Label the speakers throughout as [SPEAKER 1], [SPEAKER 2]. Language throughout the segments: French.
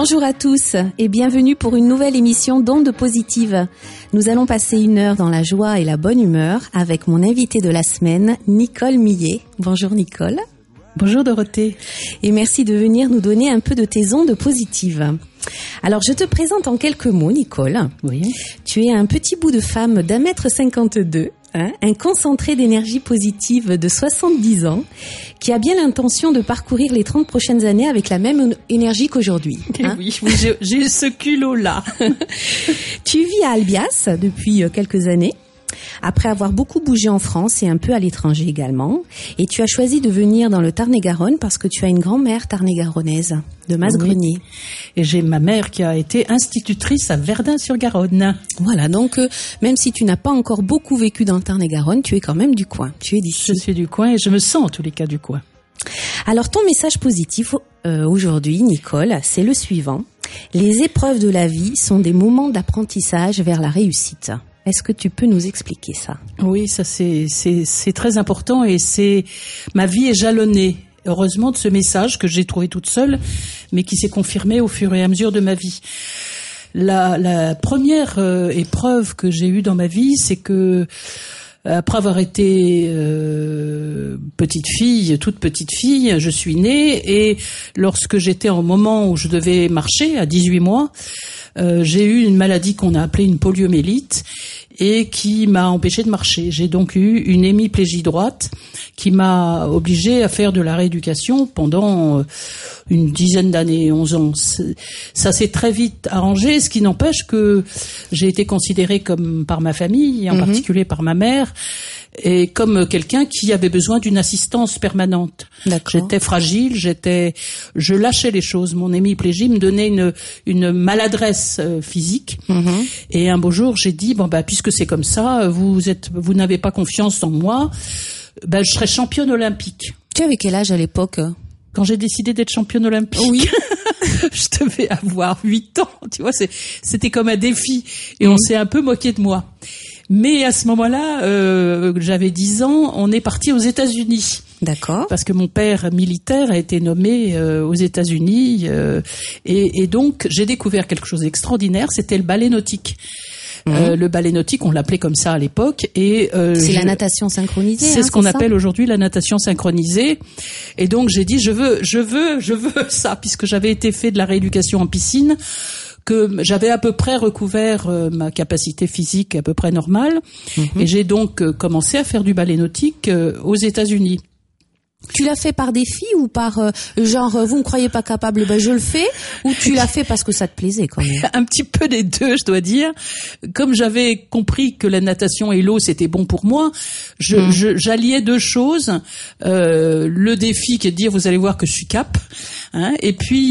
[SPEAKER 1] Bonjour à tous et bienvenue pour une nouvelle émission d'Ondes Positives. Nous allons passer une heure dans la joie et la bonne humeur avec mon invité de la semaine, Nicole Millet. Bonjour Nicole.
[SPEAKER 2] Bonjour Dorothée.
[SPEAKER 1] Et merci de venir nous donner un peu de tes ondes positives. Alors je te présente en quelques mots Nicole.
[SPEAKER 2] Oui.
[SPEAKER 1] Tu es un petit bout de femme d'1m52. Un concentré d'énergie positive de 70 ans qui a bien l'intention de parcourir les 30 prochaines années avec la même énergie qu'aujourd'hui.
[SPEAKER 2] Oui, j'ai ce culot-là.
[SPEAKER 1] Tu vis à Albias depuis quelques années, après avoir beaucoup bougé en France et un peu à l'étranger également. Et tu as choisi de venir dans le Tarn-et-Garonne parce que tu as une grand-mère tarn-et-garonnaise de Masgrenier.
[SPEAKER 2] Oui. Et j'ai ma mère qui a été institutrice à Verdun-sur-Garonne.
[SPEAKER 1] Voilà, donc même si tu n'as pas encore beaucoup vécu dans le Tarn-et-Garonne, tu es quand même du coin, tu es d'ici.
[SPEAKER 2] Je suis du coin et je me sens en tous les cas du coin.
[SPEAKER 1] Alors ton message positif aujourd'hui, Nicole, c'est le suivant. Les épreuves de la vie sont des moments d'apprentissage vers la réussite. Est-ce que tu peux nous expliquer ça?
[SPEAKER 2] Oui, ça c'est très important et ma vie est jalonnée. Heureusement de ce message que j'ai trouvé toute seule, mais qui s'est confirmé au fur et à mesure de ma vie. La première épreuve que j'ai eue dans ma vie, c'est que après avoir été toute petite fille, je suis née et lorsque j'étais au moment où je devais marcher, à 18 mois, j'ai eu une maladie qu'on a appelée une poliomyélite et qui m'a empêchée de marcher. J'ai donc eu une hémiplégie droite qui m'a obligée à faire de la rééducation pendant une dizaine d'années, 11 ans. Ça s'est très vite arrangé, ce qui n'empêche que j'ai été considérée comme par ma famille, en particulier par ma mère, et comme quelqu'un qui avait besoin d'une assistance permanente.
[SPEAKER 1] D'accord.
[SPEAKER 2] J'étais fragile, je lâchais les choses. Mon hémiplégie me donnait une maladresse physique. Et un beau jour, j'ai dit puisque c'est comme ça, vous n'avez pas confiance en moi, je serai championne olympique.
[SPEAKER 1] Tu avais quel âge à l'époque?
[SPEAKER 2] Quand j'ai décidé d'être championne olympique.
[SPEAKER 1] Oui.
[SPEAKER 2] Je devais avoir 8 ans. Tu vois, c'était comme un défi et on s'est un peu moqué de moi. Mais à ce moment-là, j'avais 10 ans, on est parti aux États-Unis.
[SPEAKER 1] D'accord.
[SPEAKER 2] Parce que mon père militaire a été nommé aux États-Unis et donc j'ai découvert quelque chose d'extraordinaire, c'était le ballet nautique. Le ballet nautique, on l'appelait comme ça à l'époque, et
[SPEAKER 1] c'est la natation synchronisée.
[SPEAKER 2] C'est ce qu'on appelle aujourd'hui la natation synchronisée. Et donc j'ai dit je veux ça, puisque j'avais été fait de la rééducation en piscine, que j'avais à peu près recouvert ma capacité physique à peu près normale, et j'ai donc commencé à faire du ballet nautique aux États-Unis.
[SPEAKER 1] Tu l'as fait par défi ou par vous me croyez pas capable, je le fais, ou tu l'as fait parce que ça te plaisait quand même?
[SPEAKER 2] Un petit peu des deux, je dois dire. Comme j'avais compris que la natation et l'eau c'était bon pour moi, j'alliais deux choses, le défi qui est de dire vous allez voir que je suis cap, et puis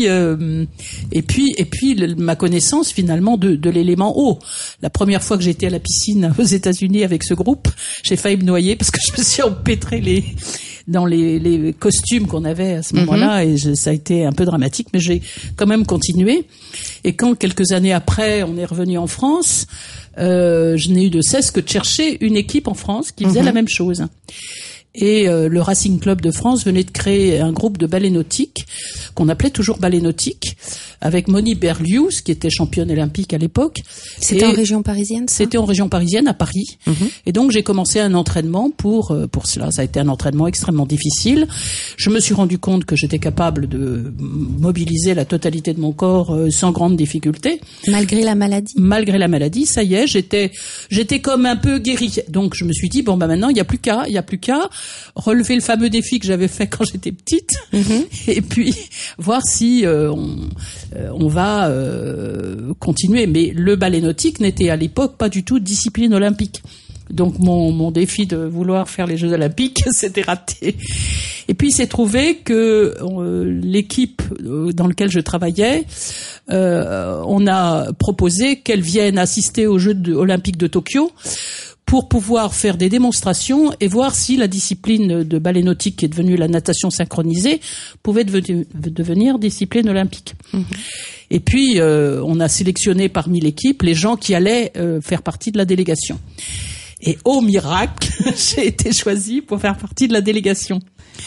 [SPEAKER 2] ma connaissance finalement de l'élément eau. La première fois que j'étais à la piscine aux États-Unis avec ce groupe, j'ai failli me noyer parce que je me suis empêtrée dans les costumes qu'on avait à ce moment-là, et ça a été un peu dramatique, mais j'ai quand même continué. Et quand quelques années après on est revenu en France, je n'ai eu de cesse que de chercher une équipe en France qui faisait la même chose. Et le Racing Club de France venait de créer un groupe de ballet nautique qu'on appelait toujours ballet nautique, avec Monique Berlius qui était championne olympique à l'époque.
[SPEAKER 1] C'était en région parisienne, ça?
[SPEAKER 2] C'était en région parisienne, à Paris. Et donc j'ai commencé un entraînement pour cela. Ça a été un entraînement extrêmement difficile. Je me suis rendu compte que j'étais capable de mobiliser la totalité de mon corps sans grande difficulté.
[SPEAKER 1] Malgré la maladie?
[SPEAKER 2] Malgré la maladie, ça y est, j'étais comme un peu guérie. Donc je me suis dit maintenant il y a plus qu'à relever le fameux défi que j'avais fait quand j'étais petite, et puis voir si on va continuer. Mais le ballet nautique n'était à l'époque pas du tout discipline olympique. Donc mon défi de vouloir faire les Jeux olympiques, c'était raté. Et puis il s'est trouvé que l'équipe dans laquelle je travaillais, on a proposé qu'elle vienne assister aux Jeux olympiques de Tokyo pour pouvoir faire des démonstrations et voir si la discipline de ballet nautique qui est devenue la natation synchronisée pouvait devenir discipline olympique. Et puis on a sélectionné parmi l'équipe les gens qui allaient faire partie de la délégation. Et au miracle, j'ai été choisie pour faire partie de la délégation.
[SPEAKER 1] Ouais.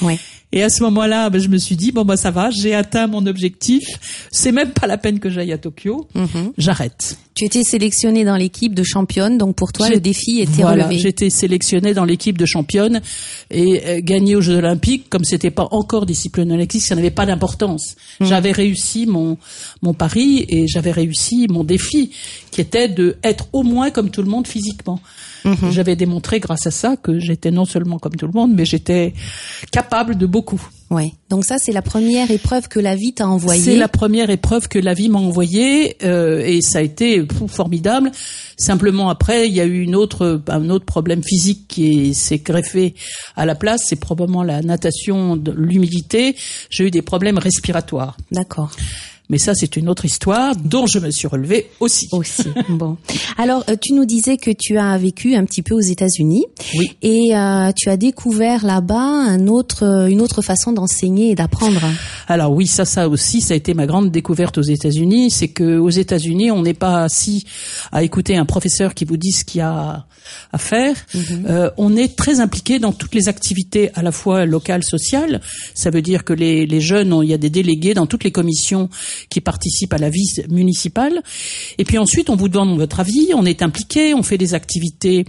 [SPEAKER 2] Et à ce moment-là, je me suis dit bon ça va, j'ai atteint mon objectif. C'est même pas la peine que j'aille à Tokyo. J'arrête.
[SPEAKER 1] Tu étais sélectionnée dans l'équipe de championne, donc pour toi le défi était relevé.
[SPEAKER 2] J'étais sélectionnée dans l'équipe de championne et gagner aux Jeux Olympiques, comme c'était pas encore discipline olympique, ça n'avait pas d'importance. J'avais réussi mon pari et j'avais réussi mon défi, qui était de être au moins comme tout le monde physiquement. J'avais démontré grâce à ça que j'étais non seulement comme tout le monde, mais j'étais capable de beaucoup.
[SPEAKER 1] Ouais. Donc ça, c'est la première épreuve que la vie t'a envoyée.
[SPEAKER 2] C'est la première épreuve que la vie m'a envoyée et ça a été formidable. Simplement après, il y a eu un autre problème physique qui s'est greffé à la place. C'est probablement la natation, l'humidité. J'ai eu des problèmes respiratoires.
[SPEAKER 1] D'accord.
[SPEAKER 2] Mais ça, c'est une autre histoire dont je me suis relevée aussi.
[SPEAKER 1] Bon. Alors, tu nous disais que tu as vécu un petit peu aux États-Unis.
[SPEAKER 2] Oui.
[SPEAKER 1] Et tu as découvert là-bas une autre façon d'enseigner et d'apprendre.
[SPEAKER 2] Alors oui, ça aussi, ça a été ma grande découverte aux États-Unis. C'est que aux États-Unis, on n'est pas assis à écouter un professeur qui vous dit ce qu'il y a à faire. On est très impliqué dans toutes les activités, à la fois locales, sociales. Ça veut dire que les jeunes, il y a des délégués dans toutes les commissions qui participent à la vie municipale. Et puis ensuite, on vous demande votre avis, on est impliqué, on fait des activités,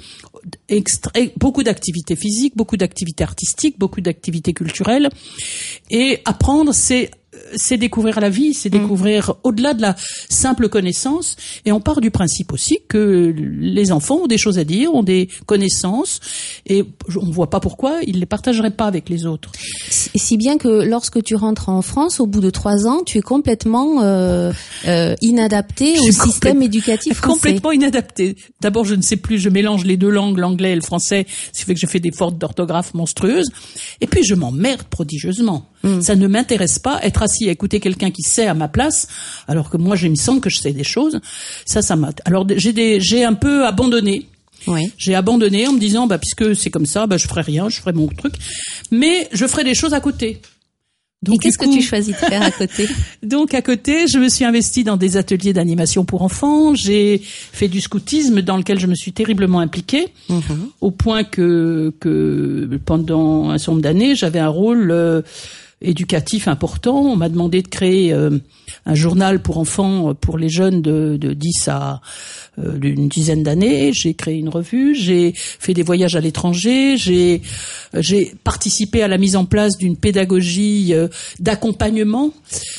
[SPEAKER 2] beaucoup d'activités physiques, beaucoup d'activités artistiques, beaucoup d'activités culturelles. Et apprendre, c'est découvrir la vie, c'est découvrir au-delà de la simple connaissance. Et on part du principe aussi que les enfants ont des choses à dire, ont des connaissances, et on ne voit pas pourquoi ils les partageraient pas avec les autres.
[SPEAKER 1] Si bien que lorsque tu rentres en France, au bout de 3 ans, tu es complètement inadapté au système éducatif français.
[SPEAKER 2] Complètement inadapté. D'abord, je ne sais plus, je mélange les deux langues, l'anglais et le français, ce qui fait que je fais des fautes d'orthographe monstrueuses. Et puis, je m'emmerde prodigieusement. Ça ne m'intéresse pas, être assis à écouter quelqu'un qui sait à ma place, alors que moi, il me semble que je sais des choses. Ça m'a... Alors, j'ai un peu abandonné.
[SPEAKER 1] Oui.
[SPEAKER 2] J'ai abandonné en me disant, puisque c'est comme ça, je ferai rien, je ferai mon truc. Mais je ferai des choses à côté.
[SPEAKER 1] Donc, et qu'est-ce que tu choisis de faire à côté?
[SPEAKER 2] Donc, à côté, je me suis investie dans des ateliers d'animation pour enfants. J'ai fait du scoutisme dans lequel je me suis terriblement impliquée, au point que pendant un certain nombre d'années, j'avais un rôle éducatif important. On m'a demandé de créer un journal pour enfants pour les jeunes de 10 à d'une dizaine d'années. J'ai créé une revue, j'ai fait des voyages à l'étranger, j'ai participé à la mise en place d'une pédagogie d'accompagnement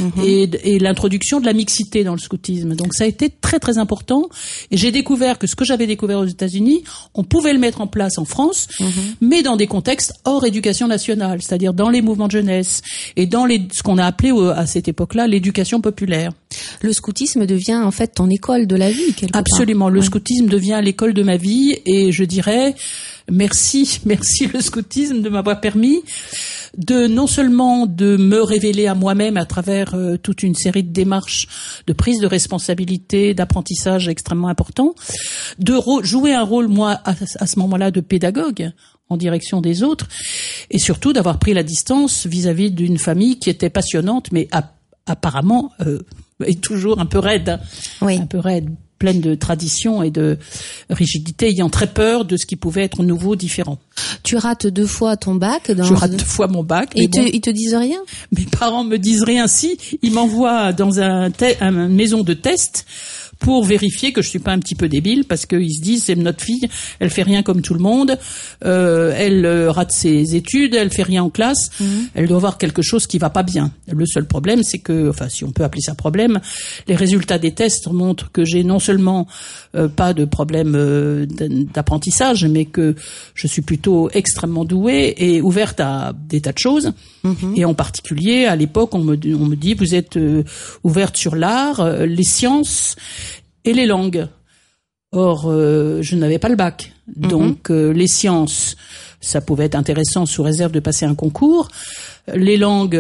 [SPEAKER 2] et l'introduction de la mixité dans le scoutisme. Donc ça a été très très important et j'ai découvert que ce que j'avais découvert aux États-Unis, on pouvait le mettre en place en France, mais dans des contextes hors éducation nationale, c'est-à-dire dans les mouvements de jeunesse et dans ce qu'on a appelé à cette époque-là l'éducation populaire.
[SPEAKER 1] Le scoutisme devient en fait ton école de la vie quelque part.
[SPEAKER 2] Absolument, le scoutisme devient l'école de ma vie et je dirais merci le scoutisme de m'avoir permis de non seulement de me révéler à moi-même à travers toute une série de démarches de prise de responsabilité, d'apprentissage extrêmement important, de jouer un rôle moi à ce moment-là de pédagogue en direction des autres et surtout d'avoir pris la distance vis-à-vis d'une famille qui était passionnante mais apparemment est toujours un peu raide, un peu raide, pleine de traditions et de rigidité, ayant très peur de ce qui pouvait être nouveau, différent.
[SPEAKER 1] Tu rates 2 fois ton bac.
[SPEAKER 2] Je rate 2 fois mon bac.
[SPEAKER 1] Et ils te disent rien?
[SPEAKER 2] Mes parents me disent rien. Si, ils m'envoient dans une maison de test pour vérifier que je suis pas un petit peu débile, parce qu'ils se disent c'est notre fille, elle fait rien comme tout le monde, elle rate ses études, elle fait rien en classe, elle doit avoir quelque chose qui va pas bien. Le seul problème, c'est que, enfin si on peut appeler ça problème, les résultats des tests montrent que j'ai non seulement pas de problème d'apprentissage, mais que je suis plutôt extrêmement douée et ouverte à des tas de choses. Et en particulier, à l'époque, on me dit vous êtes ouverte sur l'art, les sciences et les langues. Or, je n'avais pas le bac. Donc, les sciences, ça pouvait être intéressant sous réserve de passer un concours. Les langues,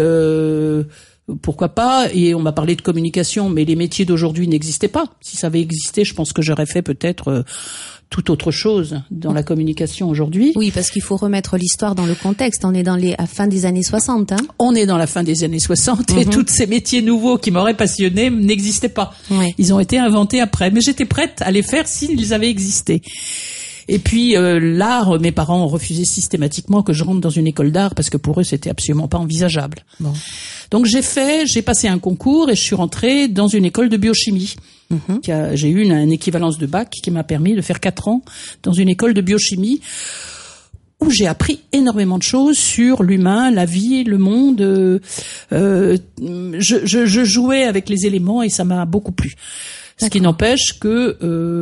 [SPEAKER 2] pourquoi pas. Et on m'a parlé de communication, mais les métiers d'aujourd'hui n'existaient pas. Si ça avait existé, je pense que j'aurais fait peut-être toute autre chose dans la communication aujourd'hui.
[SPEAKER 1] Oui, parce qu'il faut remettre l'histoire dans le contexte. On est dans la fin des années 60.
[SPEAKER 2] On est dans la fin des années 60 et tous ces métiers nouveaux qui m'auraient passionné n'existaient pas. Ils ont été inventés après. Mais j'étais prête à les faire s'ils avaient existé. Et puis l'art, mes parents ont refusé systématiquement que je rentre dans une école d'art parce que pour eux c'était absolument pas envisageable. Bon. Donc j'ai passé un concours et je suis rentrée dans une école de biochimie. J'ai eu une équivalence de bac qui m'a permis de faire 4 ans dans une école de biochimie où j'ai appris énormément de choses sur l'humain, la vie, le monde. Je jouais avec les éléments et ça m'a beaucoup plu. Ce qui n'empêche que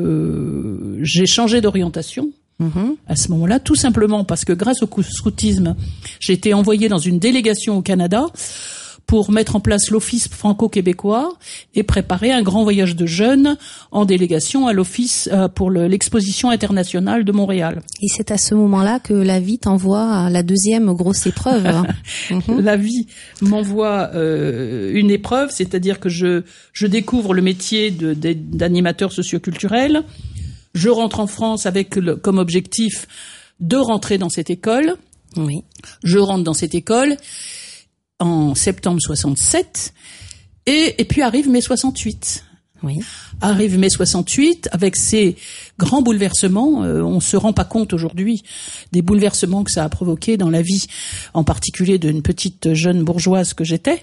[SPEAKER 2] j'ai changé d'orientation à ce moment-là, tout simplement parce que grâce au scoutisme, j'ai été envoyée dans une délégation au Canada pour mettre en place l'Office franco-québécois et préparer un grand voyage de jeunes en délégation à l'Office pour l'exposition internationale de Montréal.
[SPEAKER 1] Et c'est à ce moment-là que la vie t'envoie à la deuxième grosse épreuve.
[SPEAKER 2] La vie m'envoie une épreuve, c'est-à-dire que je découvre le métier d'animateur socioculturel. Je rentre en France avec comme objectif de rentrer dans cette école.
[SPEAKER 1] Oui.
[SPEAKER 2] Je rentre dans cette école en septembre 67 et puis arrive mai 68.
[SPEAKER 1] Oui.
[SPEAKER 2] Arrive mai 68 avec ces grands bouleversements. On se rend pas compte aujourd'hui des bouleversements que ça a provoqué dans la vie, en particulier d'une petite jeune bourgeoise que j'étais.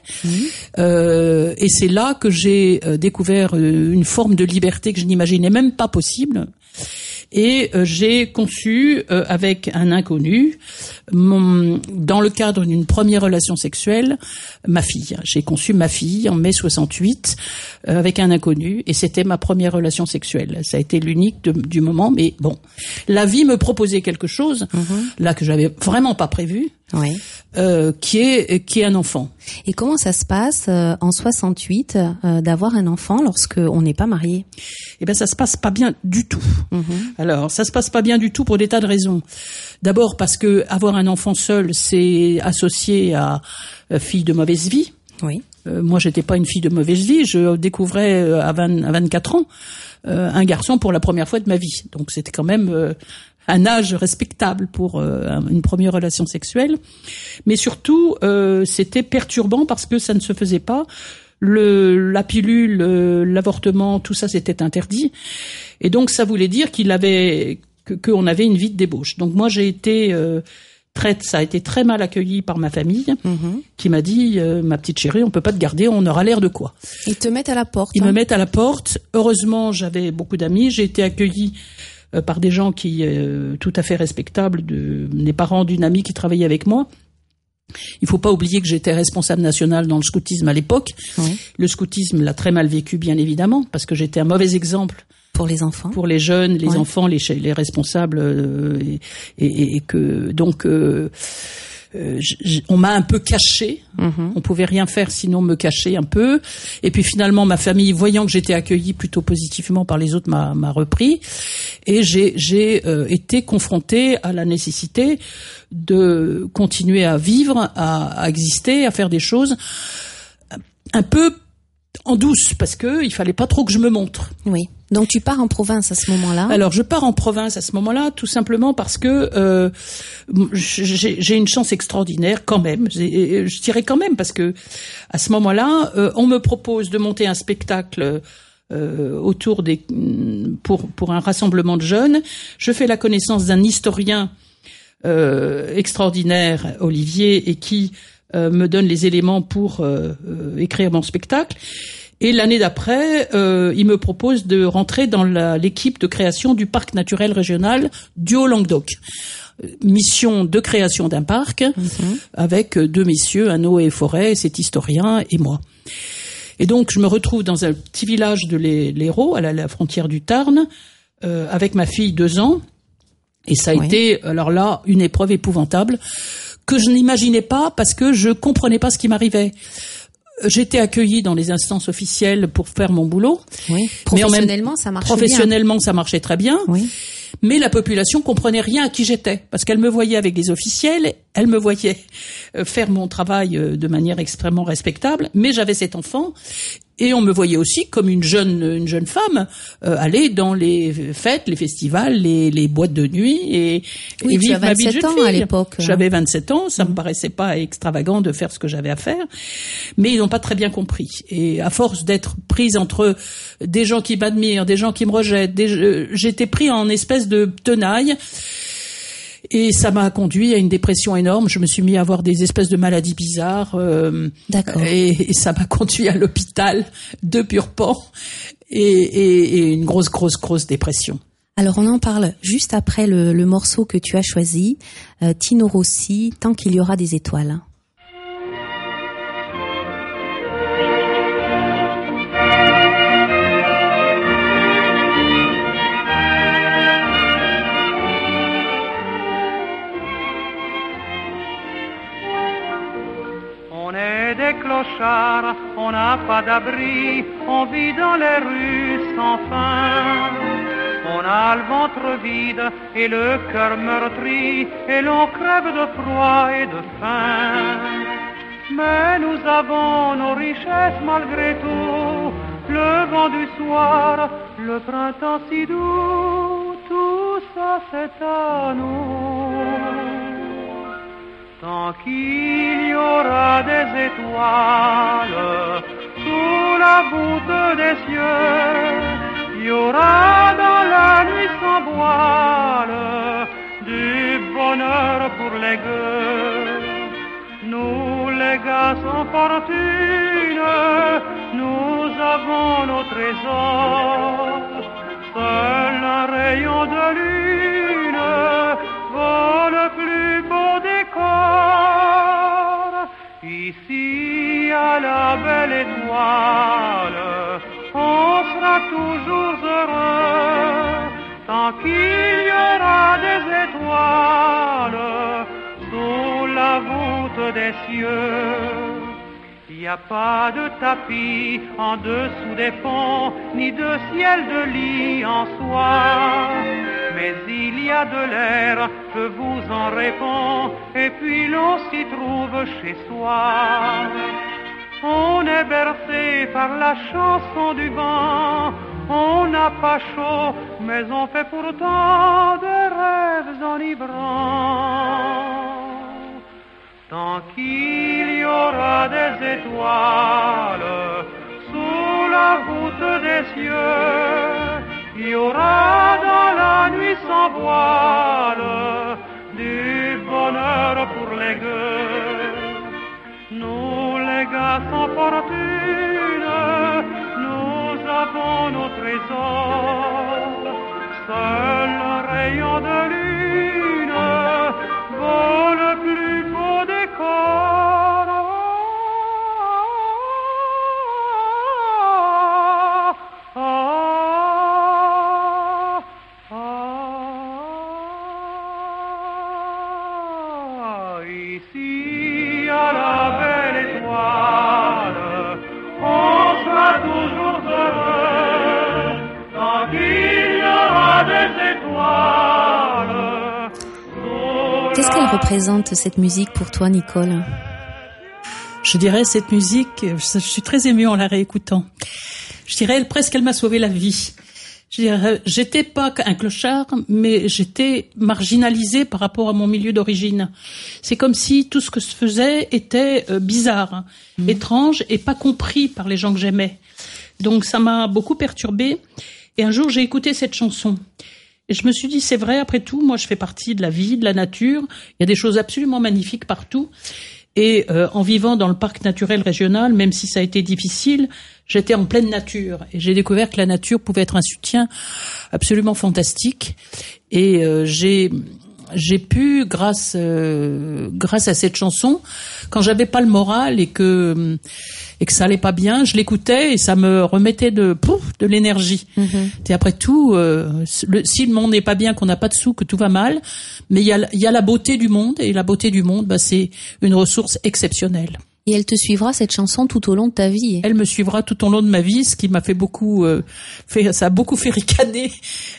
[SPEAKER 2] Et c'est là que j'ai découvert une forme de liberté que je n'imaginais même pas possible. Et j'ai conçu avec un inconnu, dans le cadre d'une première relation sexuelle, ma fille. J'ai conçu ma fille en mai 68 avec un inconnu et c'était ma première relation sexuelle. Ça a été l'unique du moment, mais bon, la vie me proposait quelque chose là que j'avais vraiment pas prévu.
[SPEAKER 1] Oui.
[SPEAKER 2] Qui est un enfant.
[SPEAKER 1] Et comment ça se passe en 68 d'avoir un enfant lorsque on n'est pas marié?
[SPEAKER 2] Eh ben ça se passe pas bien du tout. Alors ça se passe pas bien du tout pour des tas de raisons. D'abord parce que avoir un enfant seul, c'est associé à fille de mauvaise vie.
[SPEAKER 1] Oui.
[SPEAKER 2] Moi, j'étais pas une fille de mauvaise vie. Je découvrais à 24 ans un garçon pour la première fois de ma vie. Donc c'était quand même un âge respectable pour une première relation sexuelle. Mais surtout, c'était perturbant parce que ça ne se faisait pas. La pilule, l'avortement, tout ça, c'était interdit. Et donc, ça voulait dire qu'on avait une vie de débauche. Donc, moi, j'ai été ça a été très mal accueilli par ma famille, qui m'a dit, ma petite chérie, on peut pas te garder, on aura l'air de quoi.
[SPEAKER 1] Ils te mettent à la porte.
[SPEAKER 2] Ils me mettent à la porte. Heureusement, j'avais beaucoup d'amis. J'ai été accueillie par des gens tout à fait respectables, des parents d'une amie qui travaillait avec moi. Il faut pas oublier que j'étais responsable national dans le scoutisme à l'époque.
[SPEAKER 1] Oui.
[SPEAKER 2] Le scoutisme l'a très mal vécu, bien évidemment, parce que j'étais un mauvais exemple.
[SPEAKER 1] Pour les enfants.
[SPEAKER 2] Pour les jeunes, les enfants, les responsables, et que donc on m'a un peu caché. On pouvait rien faire sinon me cacher un peu. Et puis finalement, ma famille, voyant que j'étais accueillie plutôt positivement par les autres, m'a repris. Et j'ai été confrontée à la nécessité de continuer à vivre, à exister, à faire des choses un peu en douce, parce que il fallait pas trop que je me montre.
[SPEAKER 1] Oui. Donc tu pars en province à ce moment-là.
[SPEAKER 2] Alors je pars en province à ce moment-là, tout simplement parce que j'ai une chance extraordinaire quand même. Je dirais quand même parce que à ce moment-là, on me propose de monter un spectacle autour pour un rassemblement de jeunes. Je fais la connaissance d'un historien extraordinaire, Olivier, et qui me donne les éléments pour écrire mon spectacle. Et l'année d'après, il me propose de rentrer dans l'équipe de création du parc naturel régional du Haut-Languedoc. Mission de création d'un parc avec 2 messieurs, un eau et forêt, cet historien et moi. Et donc, je me retrouve dans un petit village de l'Hérault, à la frontière du Tarn, avec ma fille 2 ans. Et ça a été, alors là, une épreuve épouvantable que je n'imaginais pas parce que je comprenais pas ce qui m'arrivait. J'étais accueillie dans les instances officielles pour faire mon boulot.
[SPEAKER 1] Oui. Professionnellement, ça marchait bien.
[SPEAKER 2] Professionnellement, ça marchait très bien.
[SPEAKER 1] Oui.
[SPEAKER 2] Mais la population comprenait rien à qui j'étais, parce qu'elle me voyait avec les officiels, elle me voyait faire mon travail de manière extrêmement respectable, mais j'avais cet enfant Et on me voyait aussi comme une jeune femme aller dans les fêtes, les festivals, les boîtes de nuit et
[SPEAKER 1] vivre ma vie de jeune fille. À l'époque.
[SPEAKER 2] J'avais 27 ans, ça me paraissait pas extravagant de faire ce que j'avais à faire, mais ils n'ont pas très bien compris. Et à force d'être prise entre des gens qui m'admirent, des gens qui me rejettent, j'étais pris en espèce de tenaille. Et ça m'a conduit à une dépression énorme. Je me suis mis à avoir des espèces de maladies bizarres.
[SPEAKER 1] D'accord.
[SPEAKER 2] Et ça m'a conduit à l'hôpital de Purpan et une grosse dépression.
[SPEAKER 1] Alors on en parle juste après le morceau que tu as choisi, Tino Rossi, Tant qu'il y aura des étoiles.
[SPEAKER 3] Clochard, on n'a pas d'abri, on vit dans les rues sans fin. On a le ventre vide et le cœur meurtri, et l'on crève de froid et de faim. Mais nous avons nos richesses malgré tout, le vent du soir, le printemps si doux, tout ça c'est à nous. Tant qu'il y aura des étoiles sous la voûte des cieux, il y aura dans la nuit sans voile du bonheur pour les gueux. Nous les gars sans fortune, nous avons nos trésors. Seul un rayon de lune vaut le plus beau décor. Ici à la belle étoile, on sera toujours heureux tant qu'il y aura des étoiles sous la voûte des cieux. Il n'y a pas de tapis en dessous des ponts, ni de ciel de lit en soie. Mais il y a de l'air, je vous en réponds, et puis l'on s'y trouve chez soi. On est bercé par la chanson du vent, on n'a pas chaud, mais on fait pourtant des rêves enivrants. Tant qu'il y aura des étoiles sous la voûte des cieux, il y aura dans la nuit sans voile du bonheur pour les gueux. Nous les gars sans fortune, nous avons nos trésors. Seul un rayon de lune vaut le plus beau décor. Ici à la belle étoile, on sera toujours heureux tant qu'il y aura des étoiles.
[SPEAKER 1] Qu'est-ce qu'elle représente, cette musique, pour toi, Nicole ?
[SPEAKER 2] Je dirais, cette musique, je suis très émue en la réécoutant. Je dirais, presque, elle m'a sauvé la vie. Je dirais, j'étais pas un clochard, mais j'étais marginalisée par rapport à mon milieu d'origine. C'est comme si tout ce que je faisais était bizarre, étrange et pas compris par les gens que j'aimais. Donc ça m'a beaucoup perturbée. Et un jour, j'ai écouté cette chanson. Et je me suis dit, c'est vrai, après tout, moi je fais partie de la vie, de la nature. Il y a des choses absolument magnifiques partout. Et en vivant dans le parc naturel régional, même si ça a été difficile, j'étais en pleine nature. Et j'ai découvert que la nature pouvait être un soutien absolument fantastique. Et j'ai pu, grâce à cette chanson, quand j'avais pas le moral et que ça allait pas bien, je l'écoutais et ça me remettait de l'énergie. Et après tout, si le monde n'est pas bien, qu'on n'a pas de sous, que tout va mal, mais il y a la beauté du monde, et la beauté du monde, c'est une ressource exceptionnelle.
[SPEAKER 1] Et elle te suivra, cette chanson, tout au long de ta vie.
[SPEAKER 2] Elle me suivra tout au long de ma vie, ce qui m'a fait ça a beaucoup fait ricaner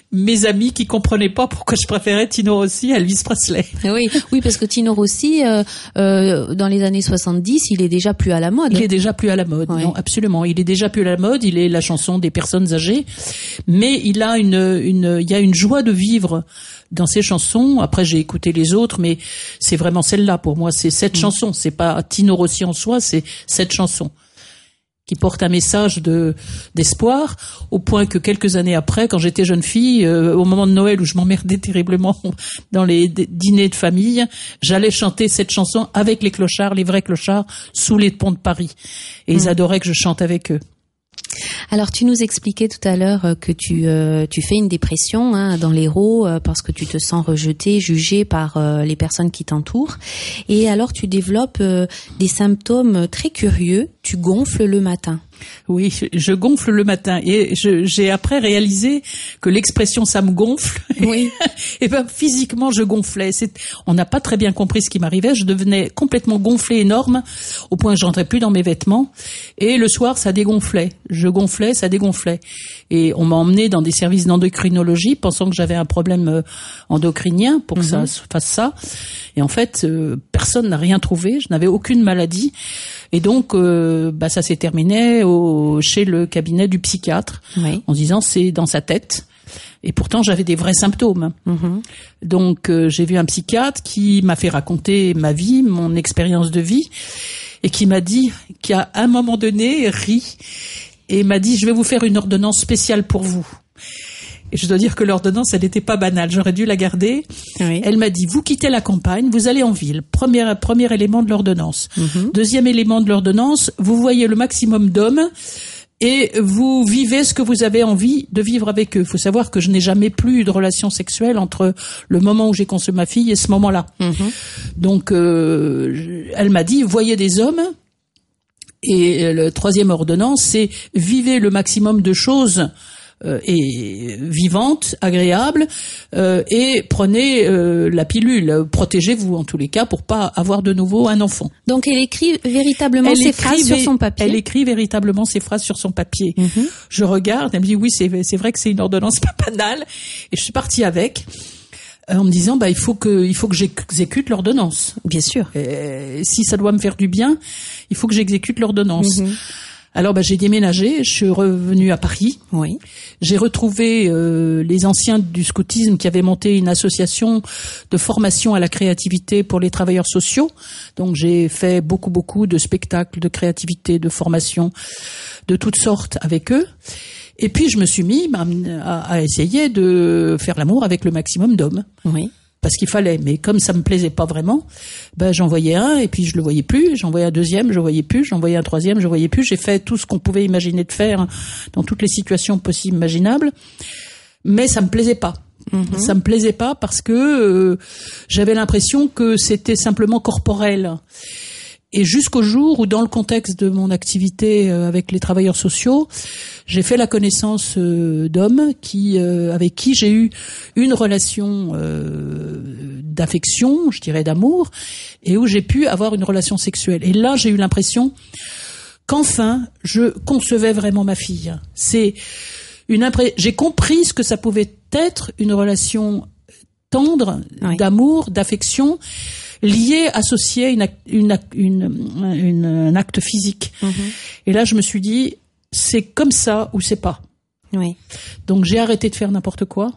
[SPEAKER 2] mes amis qui comprenaient pas pourquoi je préférais Tino Rossi à Elvis Presley.
[SPEAKER 1] Oui, parce que Tino Rossi, dans les années 70, il est déjà plus à la mode.
[SPEAKER 2] Il est déjà plus à la mode, non, absolument. Il est déjà plus à la mode. Il est la chanson des personnes âgées, mais il a il y a une joie de vivre dans ses chansons. Après, j'ai écouté les autres, mais c'est vraiment celle-là pour moi. C'est cette chanson. C'est pas Tino Rossi en soi, c'est cette chanson qui porte un message d'espoir, au point que quelques années après, quand j'étais jeune fille, au moment de Noël où je m'emmerdais terriblement dans les dîners de famille, j'allais chanter cette chanson avec les clochards, les vrais clochards, sous les ponts de Paris. Et ils adoraient que je chante avec eux.
[SPEAKER 1] Alors, tu nous expliquais tout à l'heure que tu fais une dépression dans l'Hérault parce que tu te sens rejeté, jugé par les personnes qui t'entourent. Et alors, tu développes des symptômes très curieux. Tu gonfles le matin.
[SPEAKER 2] Oui, je gonfle le matin et j'ai après réalisé que l'expression ça me gonfle.
[SPEAKER 1] Oui.
[SPEAKER 2] Et ben physiquement je gonflais. On n'a pas très bien compris ce qui m'arrivait. Je devenais complètement gonflée, énorme, au point que j'entrais plus dans mes vêtements. Et le soir ça dégonflait. Je gonflais, ça dégonflait. Et on m'a emmené dans des services d'endocrinologie pensant que j'avais un problème endocrinien pour que ça fasse ça. Et en fait personne n'a rien trouvé. Je n'avais aucune maladie. Et donc ça s'est terminé chez le cabinet du psychiatre, en disant c'est dans sa tête. Et pourtant j'avais des vrais symptômes. Donc j'ai vu un psychiatre qui m'a fait raconter ma vie, mon expérience de vie, et qui m'a dit, qu'à un moment donné rit et m'a dit je vais vous faire une ordonnance spéciale pour vous. Et je dois dire que l'ordonnance, elle n'était pas banale. J'aurais dû la garder. Oui. Elle m'a dit, vous quittez la campagne, vous allez en ville. Premier élément de l'ordonnance. Deuxième élément de l'ordonnance, vous voyez le maximum d'hommes et vous vivez ce que vous avez envie de vivre avec eux. Il faut savoir que je n'ai jamais plus eu de relation sexuelle entre le moment où j'ai conçu ma fille et ce moment-là. Donc, elle m'a dit, voyez des hommes. Et le troisième ordonnance, c'est vivez le maximum de choses et vivante, agréable, et prenez la pilule, protégez-vous en tous les cas pour pas avoir de nouveau un enfant.
[SPEAKER 1] Donc elle écrit véritablement ses phrases sur son papier.
[SPEAKER 2] Elle écrit véritablement ses phrases sur son papier. Je regarde, elle me dit oui, c'est vrai que c'est une ordonnance pas banale, et je suis partie avec. En me disant il faut que j'exécute l'ordonnance.
[SPEAKER 1] Bien sûr.
[SPEAKER 2] Et si ça doit me faire du bien, il faut que j'exécute l'ordonnance. Alors j'ai déménagé, je suis revenue à Paris.
[SPEAKER 1] Oui.
[SPEAKER 2] J'ai retrouvé les anciens du scoutisme qui avaient monté une association de formation à la créativité pour les travailleurs sociaux. Donc j'ai fait beaucoup de spectacles de créativité, de formation de toutes sortes avec eux. Et puis je me suis mis à essayer de faire l'amour avec le maximum d'hommes.
[SPEAKER 1] Oui.
[SPEAKER 2] Parce qu'il fallait, mais comme ça me plaisait pas vraiment, j'en voyais un et puis je le voyais plus, j'en voyais un deuxième, je voyais plus, j'en voyais un troisième, je voyais plus. J'ai fait tout ce qu'on pouvait imaginer de faire dans toutes les situations possibles, imaginables, mais ça me plaisait pas. Ça me plaisait pas parce que j'avais l'impression que c'était simplement corporel. Et jusqu'au jour où, dans le contexte de mon activité avec les travailleurs sociaux, j'ai fait la connaissance d'hommes avec qui j'ai eu une relation d'affection, je dirais d'amour, et où j'ai pu avoir une relation sexuelle. Et là, j'ai eu l'impression qu'enfin, je concevais vraiment ma fille. J'ai compris ce que ça pouvait être une relation tendre, d'amour, d'affection, lié, associé à un acte physique. Et là, je me suis dit, c'est comme ça ou c'est pas.
[SPEAKER 1] Oui.
[SPEAKER 2] Donc, j'ai arrêté de faire n'importe quoi.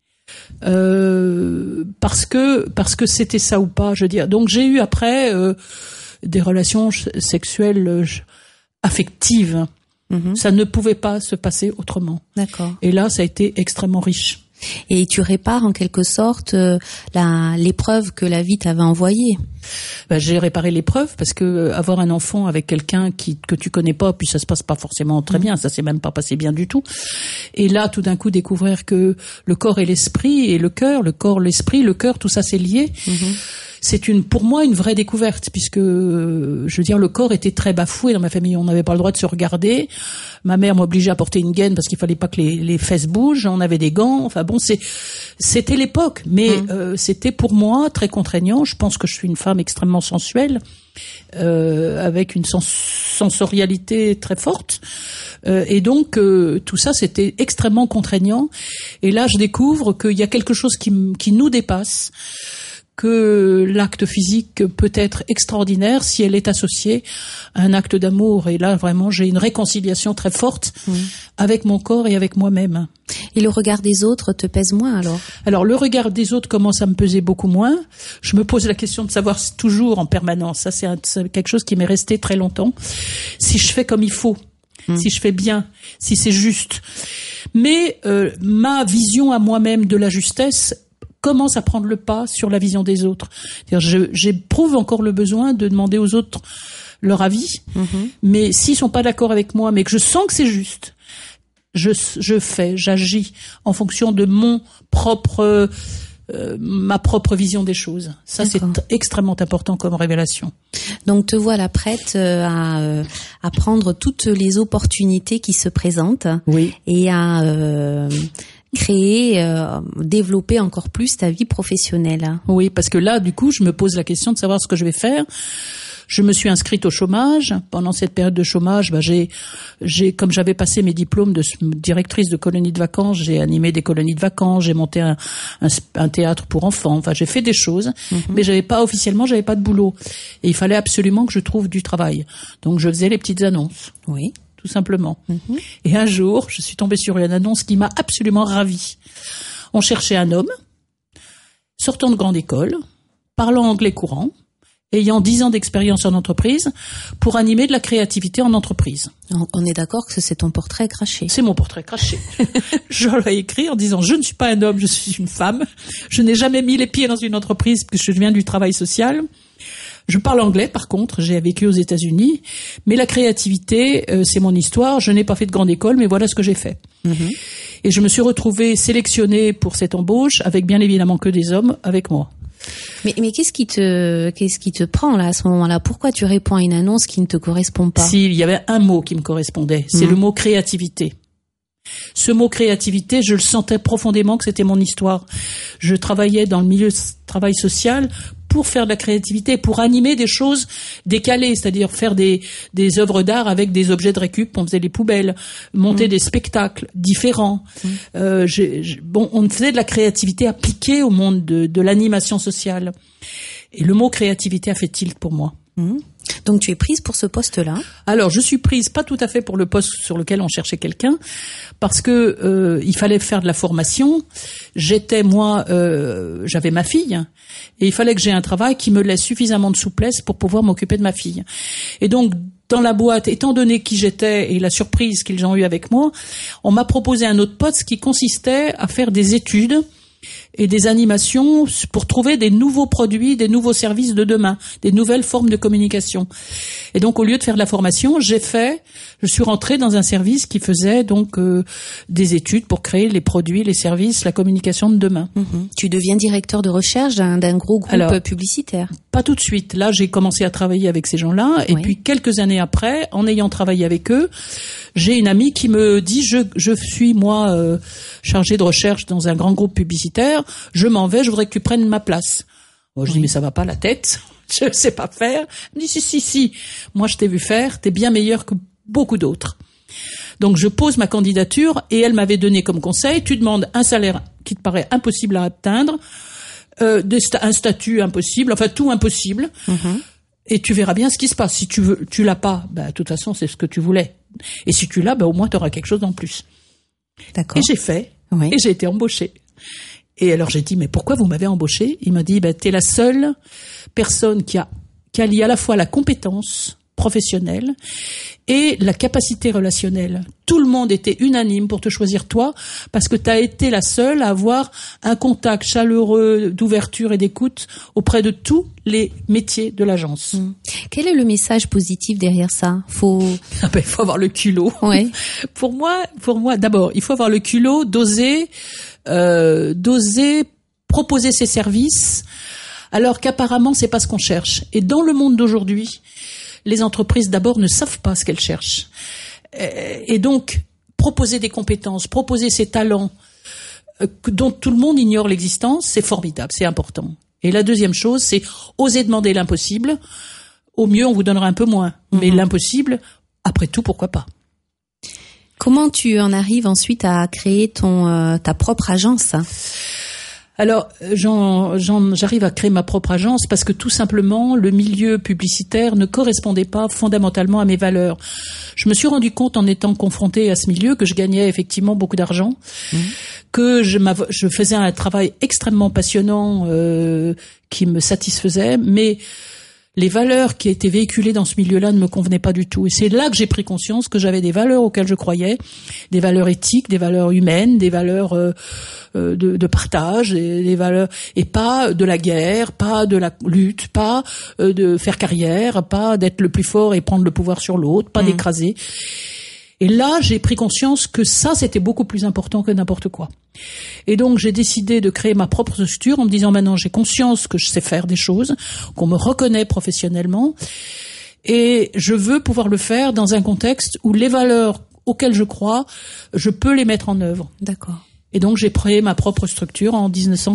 [SPEAKER 2] Parce que c'était ça ou pas, je veux dire. Donc, j'ai eu après des relations sexuelles affectives. Ça ne pouvait pas se passer autrement.
[SPEAKER 1] D'accord.
[SPEAKER 2] Et là, ça a été extrêmement riche.
[SPEAKER 1] Et tu répares en quelque sorte l'épreuve que la vie t'avait envoyée.
[SPEAKER 2] J'ai réparé l'épreuve parce que avoir un enfant avec quelqu'un que tu connais pas, puis ça se passe pas forcément très bien, ça s'est même pas passé bien du tout. Et là, tout d'un coup, découvrir que le corps et l'esprit et le corps, l'esprit, le cœur, tout ça c'est lié. pour moi une vraie découverte, puisque je veux dire, le corps était très bafoué dans ma famille. On n'avait pas le droit de se regarder. Ma mère m'obligeait à porter une gaine parce qu'il fallait pas que les fesses bougent. On avait des gants. Enfin bon, c'était l'époque, mais c'était pour moi très contraignant. Je pense que je suis une femme extrêmement sensuelle, avec une sensorialité très forte, et donc tout ça c'était extrêmement contraignant. Et là, je découvre qu'il y a quelque chose qui nous dépasse, que l'acte physique peut être extraordinaire si elle est associée à un acte d'amour. Et là, vraiment, j'ai une réconciliation très forte avec mon corps et avec moi-même.
[SPEAKER 1] Et le regard des autres te pèse moins alors ?
[SPEAKER 2] Alors, le regard des autres commence à me peser beaucoup moins. Je me pose la question de savoir toujours en permanence, ça c'est quelque chose qui m'est resté très longtemps, si je fais comme il faut, si je fais bien, si c'est juste. Mais ma vision à moi-même de la justesse commence à prendre le pas sur la vision des autres. C'est-à-dire, j'éprouve encore le besoin de demander aux autres leur avis, mais s'ils sont pas d'accord avec moi, mais que je sens que c'est juste, j'agis en fonction de ma propre vision des choses. Ça, c'est extrêmement important comme révélation.
[SPEAKER 1] Donc, te voilà prête à prendre toutes les opportunités qui se présentent, et à créer, développer encore plus ta vie professionnelle.
[SPEAKER 2] Oui, parce que là, du coup, je me pose la question de savoir ce que je vais faire. Je me suis inscrite au chômage. Pendant cette période de chômage, comme j'avais passé mes diplômes de directrice de colonie de vacances, j'ai animé des colonies de vacances, j'ai monté un théâtre pour enfants. Enfin, j'ai fait des choses, mais j'avais pas de boulot. Et il fallait absolument que je trouve du travail. Donc, je faisais les petites annonces.
[SPEAKER 1] Oui.
[SPEAKER 2] Tout simplement. Et un jour, je suis tombée sur une annonce qui m'a absolument ravie. On cherchait un homme, sortant de grande école, parlant anglais courant, ayant 10 ans d'expérience en entreprise, pour animer de la créativité en entreprise.
[SPEAKER 1] On est d'accord que c'est ton portrait craché.
[SPEAKER 2] C'est mon portrait craché. Je l'ai écrit en disant, je ne suis pas un homme, je suis une femme. Je n'ai jamais mis les pieds dans une entreprise puisque je viens du travail social. Je parle anglais, par contre, j'ai vécu aux États-Unis, mais la créativité, c'est mon histoire. Je n'ai pas fait de grande école, mais voilà ce que j'ai fait. Et je me suis retrouvée sélectionnée pour cette embauche, avec bien évidemment que des hommes avec moi.
[SPEAKER 1] Mais qu'est-ce qui te prend là à ce moment-là ? Pourquoi tu réponds à une annonce qui ne te correspond pas ?
[SPEAKER 2] Si, il y avait un mot qui me correspondait, c'est le mot créativité. Ce mot créativité, je le sentais profondément que c'était mon histoire. Je travaillais dans le milieu travail social pour faire de la créativité, pour animer des choses décalées, c'est-à-dire faire des œuvres d'art avec des objets de récup. On faisait les poubelles, monter des spectacles différents. On faisait de la créativité appliquée au monde de l'animation sociale. Et le mot créativité a fait tilt pour moi.
[SPEAKER 1] Donc tu es prise pour ce poste-là ?
[SPEAKER 2] Alors je suis prise pas tout à fait pour le poste sur lequel on cherchait quelqu'un, parce que il fallait faire de la formation. J'avais ma fille et il fallait que j'ai un travail qui me laisse suffisamment de souplesse pour pouvoir m'occuper de ma fille. Et donc dans la boîte, étant donné qui j'étais et la surprise qu'ils ont eue avec moi, on m'a proposé un autre poste qui consistait à faire des études et des animations pour trouver des nouveaux produits, des nouveaux services de demain, des nouvelles formes de communication. Et donc, au lieu de faire de la formation, je suis rentrée dans un service qui faisait donc des études pour créer les produits, les services, la communication de demain.
[SPEAKER 1] Tu deviens directeur de recherche d'un gros groupe publicitaire.
[SPEAKER 2] Pas tout de suite. Là, j'ai commencé à travailler avec ces gens-là, et puis quelques années après, en ayant travaillé avec eux, j'ai une amie qui me dit, je suis moi chargée de recherche dans un grand groupe publicitaire, je m'en vais, je voudrais que tu prennes ma place. Moi, je dis, mais ça va pas la tête, je sais pas faire. Elle me dit, si, moi je t'ai vu faire, t'es bien meilleur que beaucoup d'autres. Donc je pose ma candidature, et elle m'avait donné comme conseil, tu demandes un salaire qui te paraît impossible à atteindre, un statut impossible, enfin tout impossible, et tu verras bien ce qui se passe. Si tu l'as pas, de toute façon c'est ce que tu voulais. Et si tu l'as, au moins tu auras quelque chose en plus.
[SPEAKER 1] D'accord.
[SPEAKER 2] Et j'ai fait, et j'ai été embauchée. Et alors j'ai dit, mais pourquoi vous m'avez embauchée ? Il m'a dit, t'es la seule personne qui allie à la fois la compétence professionnelle et la capacité relationnelle. Tout le monde était unanime pour te choisir toi, parce que tu as été la seule à avoir un contact chaleureux d'ouverture et d'écoute auprès de tous les métiers de l'agence.
[SPEAKER 1] Quel est le message positif derrière ça ?
[SPEAKER 2] Il faut avoir le culot.
[SPEAKER 1] Ouais.
[SPEAKER 2] Pour moi, d'abord, il faut avoir le culot d'oser proposer ses services alors qu'apparemment c'est pas ce qu'on cherche. Et dans le monde d'aujourd'hui, les entreprises d'abord ne savent pas ce qu'elles cherchent. Et donc, proposer des compétences, proposer ces talents dont tout le monde ignore l'existence, c'est formidable, c'est important. Et la deuxième chose, c'est oser demander l'impossible. Au mieux, on vous donnera un peu moins. Mais l'impossible, après tout, pourquoi pas?
[SPEAKER 1] Comment tu en arrives ensuite à créer ta propre agence?
[SPEAKER 2] Alors, j'arrive à créer ma propre agence parce que tout simplement, le milieu publicitaire ne correspondait pas fondamentalement à mes valeurs. Je me suis rendu compte en étant confrontée à ce milieu que je gagnais effectivement beaucoup d'argent, que je faisais un travail extrêmement passionnant qui me satisfaisait, mais les valeurs qui étaient véhiculées dans ce milieu-là ne me convenaient pas du tout. Et c'est là que j'ai pris conscience que j'avais des valeurs auxquelles je croyais, des valeurs éthiques, des valeurs humaines, des valeurs de partage, des valeurs, et pas de la guerre, pas de la lutte, pas de faire carrière, pas d'être le plus fort et prendre le pouvoir sur l'autre, pas d'écraser. Et là, j'ai pris conscience que ça, c'était beaucoup plus important que n'importe quoi. Et donc, j'ai décidé de créer ma propre structure en me disant maintenant, j'ai conscience que je sais faire des choses, qu'on me reconnaît professionnellement, et je veux pouvoir le faire dans un contexte où les valeurs auxquelles je crois, je peux les mettre en œuvre.
[SPEAKER 1] D'accord.
[SPEAKER 2] Et donc, j'ai créé ma propre structure en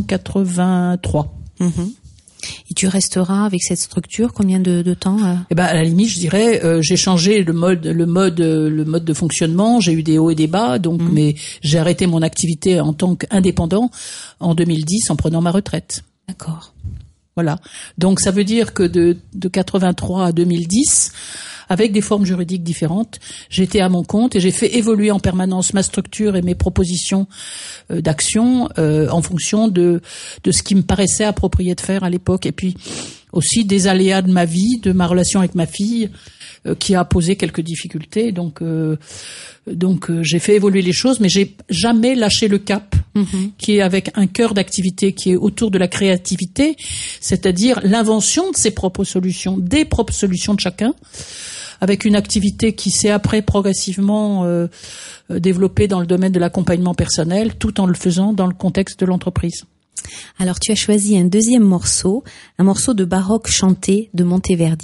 [SPEAKER 2] 1983.
[SPEAKER 1] Et tu resteras avec cette structure combien de temps?
[SPEAKER 2] Eh ben, à la limite, je dirais, j'ai changé le mode de fonctionnement. J'ai eu des hauts et des bas, donc, mais j'ai arrêté mon activité en tant qu'indépendant en 2010 en prenant ma retraite.
[SPEAKER 1] D'accord.
[SPEAKER 2] Voilà. Donc, ça veut dire que de 83 à 2010, avec des formes juridiques différentes, j'étais à mon compte et j'ai fait évoluer en permanence ma structure et mes propositions d'action en fonction de ce qui me paraissait approprié de faire à l'époque, et puis aussi des aléas de ma vie, de ma relation avec ma fille qui a posé quelques difficultés. Donc j'ai fait évoluer les choses, mais j'ai jamais lâché le cap qui est avec un cœur d'activité qui est autour de la créativité, c'est-à-dire l'invention de ses propres solutions, des propres solutions de chacun, avec une activité qui s'est après progressivement développée dans le domaine de l'accompagnement personnel, tout en le faisant dans le contexte de l'entreprise.
[SPEAKER 1] Alors tu as choisi un deuxième morceau, un morceau de baroque chanté de Monteverdi.